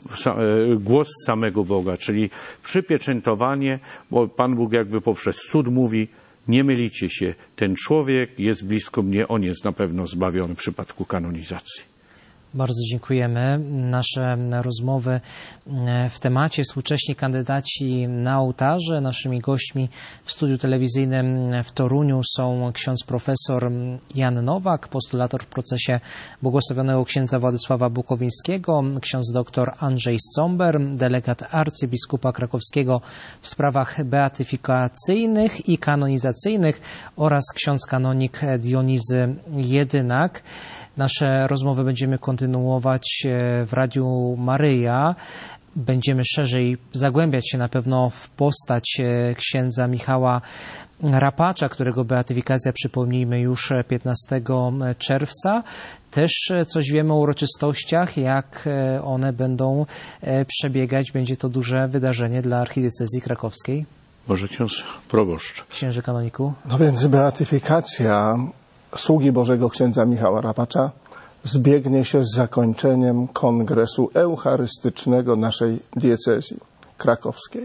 głos samego Boga, czyli przypieczętowanie, bo Pan Bóg jakby poprzez cud mówi: nie mylicie się, ten człowiek jest blisko mnie, on jest na pewno zbawiony w przypadku kanonizacji. Bardzo dziękujemy. Nasze rozmowy w temacie współcześni kandydaci na ołtarze. Naszymi gośćmi w studiu telewizyjnym w Toruniu są ksiądz profesor Jan Nowak, postulator w procesie błogosławionego księdza Władysława Bukowińskiego, ksiądz dr Andrzej Scomber, delegat arcybiskupa krakowskiego w sprawach beatyfikacyjnych i kanonizacyjnych oraz ksiądz kanonik Dionizy Jedynak. Nasze rozmowy będziemy kontynuować w Radiu Maryja. Będziemy szerzej zagłębiać się na pewno w postać księdza Michała Rapacza, którego beatyfikacja, przypomnijmy, już piętnastego czerwca. Też coś wiemy o uroczystościach, jak one będą przebiegać. Będzie to duże wydarzenie dla archidiecezji krakowskiej. Może ksiądz proboszcz. Księże kanoniku. No więc beatyfikacja sługi Bożego księdza Michała Rapacza zbiegnie się z zakończeniem kongresu eucharystycznego naszej diecezji krakowskiej.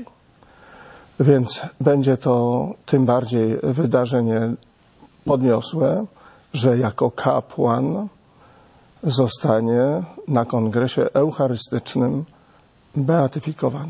Więc będzie to tym bardziej wydarzenie podniosłe, że jako kapłan zostanie na kongresie eucharystycznym beatyfikowany.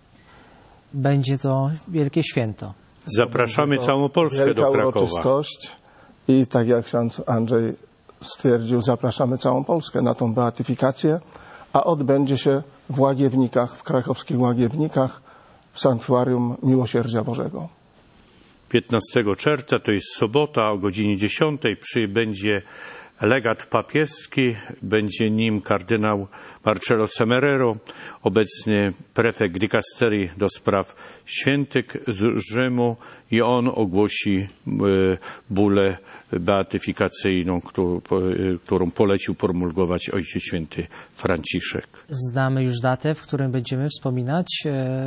Będzie to wielkie święto. Zapraszamy całą Polskę Wielka do Krakowa. uroczystość i tak jak ksiądz Andrzej stwierdził, zapraszamy całą Polskę na tą beatyfikację, a odbędzie się w Łagiewnikach, w krakowskich Łagiewnikach, w Sanktuarium Miłosierdzia Bożego. piętnastego czerwca, to jest sobota, o godzinie dziesiątej przybędzie legat papieski, będzie nim kardynał Marcello Semeraro, obecny prefekt dykasterii do spraw świętych z Rzymu i on ogłosi bulę beatyfikacyjną, którą polecił promulgować Ojciec Święty Franciszek. Znamy już datę, w którym będziemy wspominać.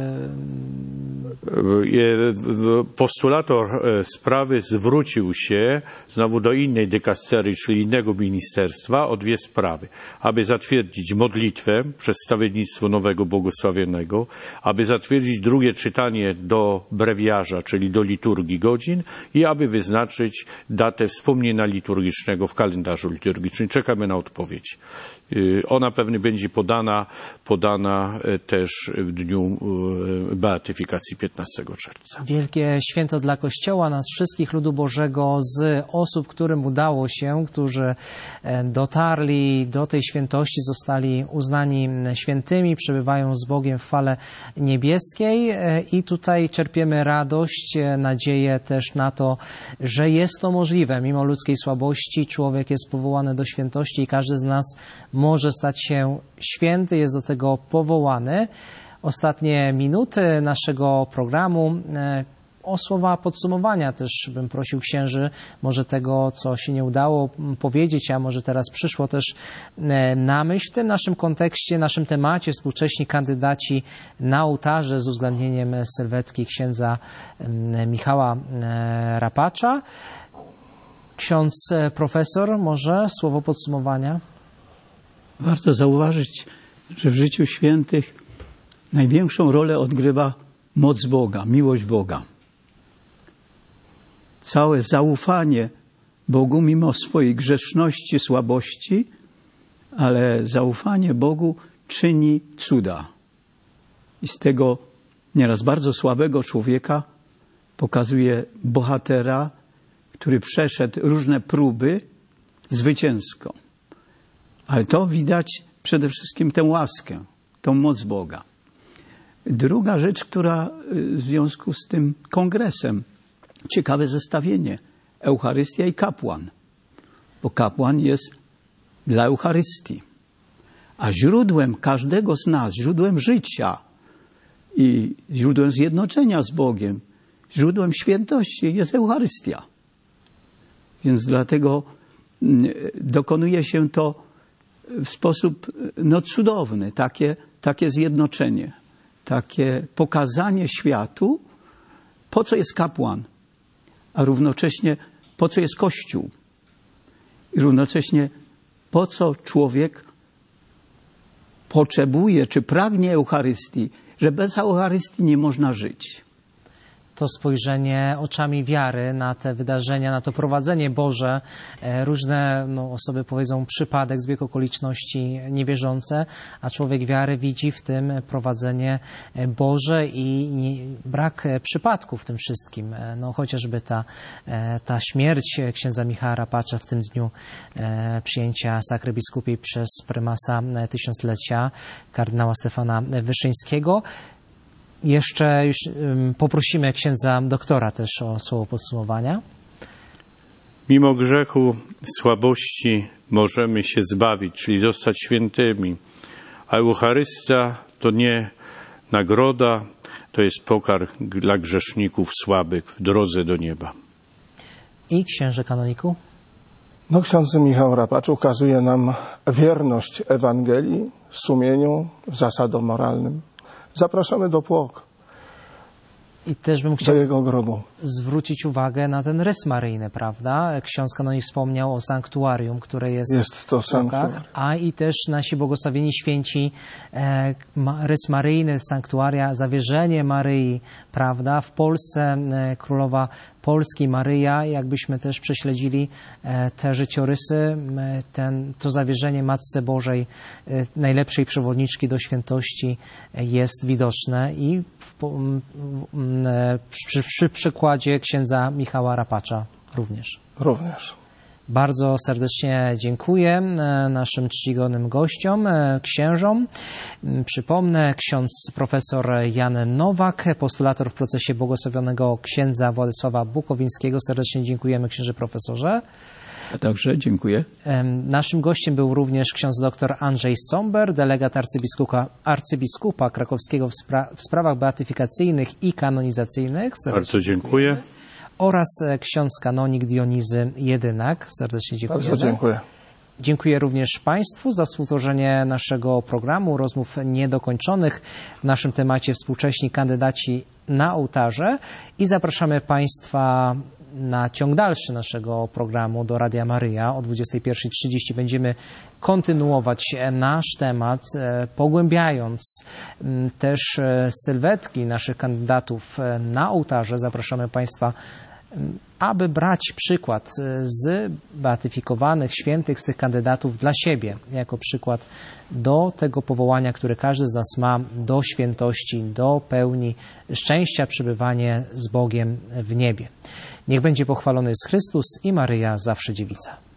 Postulator sprawy zwrócił się znowu do innej dykasterii, czyli innego ministerstwa, o dwie sprawy. Aby zatwierdzić modlitwę, przedstawiennictwo nowego błogosławionego, aby zatwierdzić drugie czytanie do brewiarza, czyli do liturgii godzin i aby wyznaczyć datę wspomnienia liturgicznego w kalendarzu liturgicznym. Czekamy na odpowiedź. Ona pewnie będzie podana, podana też w dniu beatyfikacji piętnastego czerwca. Wielkie święto dla Kościoła, nas wszystkich, ludu Bożego, z osób, którym udało się, którzy dotarli do tej świętości, zostali uznani świętymi, przebywają z Bogiem w fale niebieskiej i tutaj czerpiemy radość, nadzieję też na to, że jest to możliwe. Mimo ludzkiej słabości człowiek jest powołany do świętości i każdy z nas może stać się święty, jest do tego powołany. Ostatnie minuty naszego programu. O słowa podsumowania też bym prosił księży, może tego, co się nie udało powiedzieć, a może teraz przyszło też na myśl w tym naszym kontekście, naszym temacie, współcześni kandydaci na ołtarze z uwzględnieniem sylwetki księdza Michała Rapacza. Ksiądz profesor, może słowo podsumowania? Warto zauważyć, że w życiu świętych największą rolę odgrywa moc Boga, miłość Boga. Całe zaufanie Bogu mimo swojej grzeszności, słabości, ale zaufanie Bogu czyni cuda. I z tego nieraz bardzo słabego człowieka pokazuje bohatera, który przeszedł różne próby zwycięsko. Ale to widać przede wszystkim tę łaskę, tą moc Boga. Druga rzecz, która w związku z tym kongresem, ciekawe zestawienie, Eucharystia i kapłan. Bo kapłan jest dla Eucharystii. A źródłem każdego z nas, źródłem życia i źródłem zjednoczenia z Bogiem, źródłem świętości jest Eucharystia. Więc dlatego dokonuje się to w sposób no, cudowny, takie, takie zjednoczenie, takie pokazanie światu, po co jest kapłan, a równocześnie po co jest Kościół i równocześnie po co człowiek potrzebuje czy pragnie Eucharystii, że bez Eucharystii nie można żyć. To spojrzenie oczami wiary na te wydarzenia, na to prowadzenie Boże. Różne no, osoby powiedzą przypadek, zbieg okoliczności niewierzące, a człowiek wiary widzi w tym prowadzenie Boże i nie, brak przypadku w tym wszystkim. No, chociażby ta, ta śmierć księdza Michała Rapacza w tym dniu przyjęcia sakry biskupiej przez prymasa tysiąclecia, kardynała Stefana Wyszyńskiego. Jeszcze już poprosimy księdza doktora też o słowo podsumowania. Mimo grzechu, słabości możemy się zbawić, czyli zostać świętymi. A Eucharystia to nie nagroda, to jest pokarm dla grzeszników słabych w drodze do nieba. I księże kanoniku? No, ksiądz Michał Rapacz ukazuje nam wierność Ewangelii, sumieniu, zasadom moralnym. Zapraszamy do płok, I też bym chciał do jego grobu. zwrócić uwagę na ten rys maryjny, prawda? Ksiądz kanonik wspomniał o sanktuarium, które jest, Jest to w Płokach, sanktuarium. a i też nasi błogosławieni święci, e, ma, rys maryjny, sanktuaria, zawierzenie Maryi, prawda? W Polsce e, królowa Polski Maryja, jakbyśmy też prześledzili e, te życiorysy, e, ten, to zawierzenie Matce Bożej, e, najlepszej przewodniczki do świętości e, jest widoczne i w, w, w, przy, przy przykładzie księdza Michała Rapacza również. Również. Bardzo serdecznie dziękuję naszym czcigodnym gościom, księżom. Przypomnę, ksiądz profesor Jan Nowak, postulator w procesie błogosławionego księdza Władysława Bukowińskiego. Serdecznie dziękujemy, księże profesorze. Także dziękuję. Naszym gościem był również ksiądz dr Andrzej Somber, delegat arcybiskupa, arcybiskupa krakowskiego w, spra w sprawach beatyfikacyjnych i kanonizacyjnych. Serdecznie Bardzo dziękuję. Oraz ksiądz kanonik Dionizy Jedynak. Serdecznie dziękuję. Bardzo dziękuję. Dziękuję również Państwu za współtworzenie naszego programu Rozmów Niedokończonych w naszym temacie współcześni kandydaci na ołtarze i zapraszamy Państwa na ciąg dalszy naszego programu do Radia Maryja. O dwudziestej pierwszej trzydzieści będziemy kontynuować nasz temat, pogłębiając też sylwetki naszych kandydatów na ołtarze. Zapraszamy Państwa, aby brać przykład z beatyfikowanych świętych, z tych kandydatów dla siebie, jako przykład do tego powołania, które każdy z nas ma do świętości, do pełni szczęścia, przebywanie z Bogiem w niebie. Niech będzie pochwalony jest Chrystus i Maryja zawsze dziewica.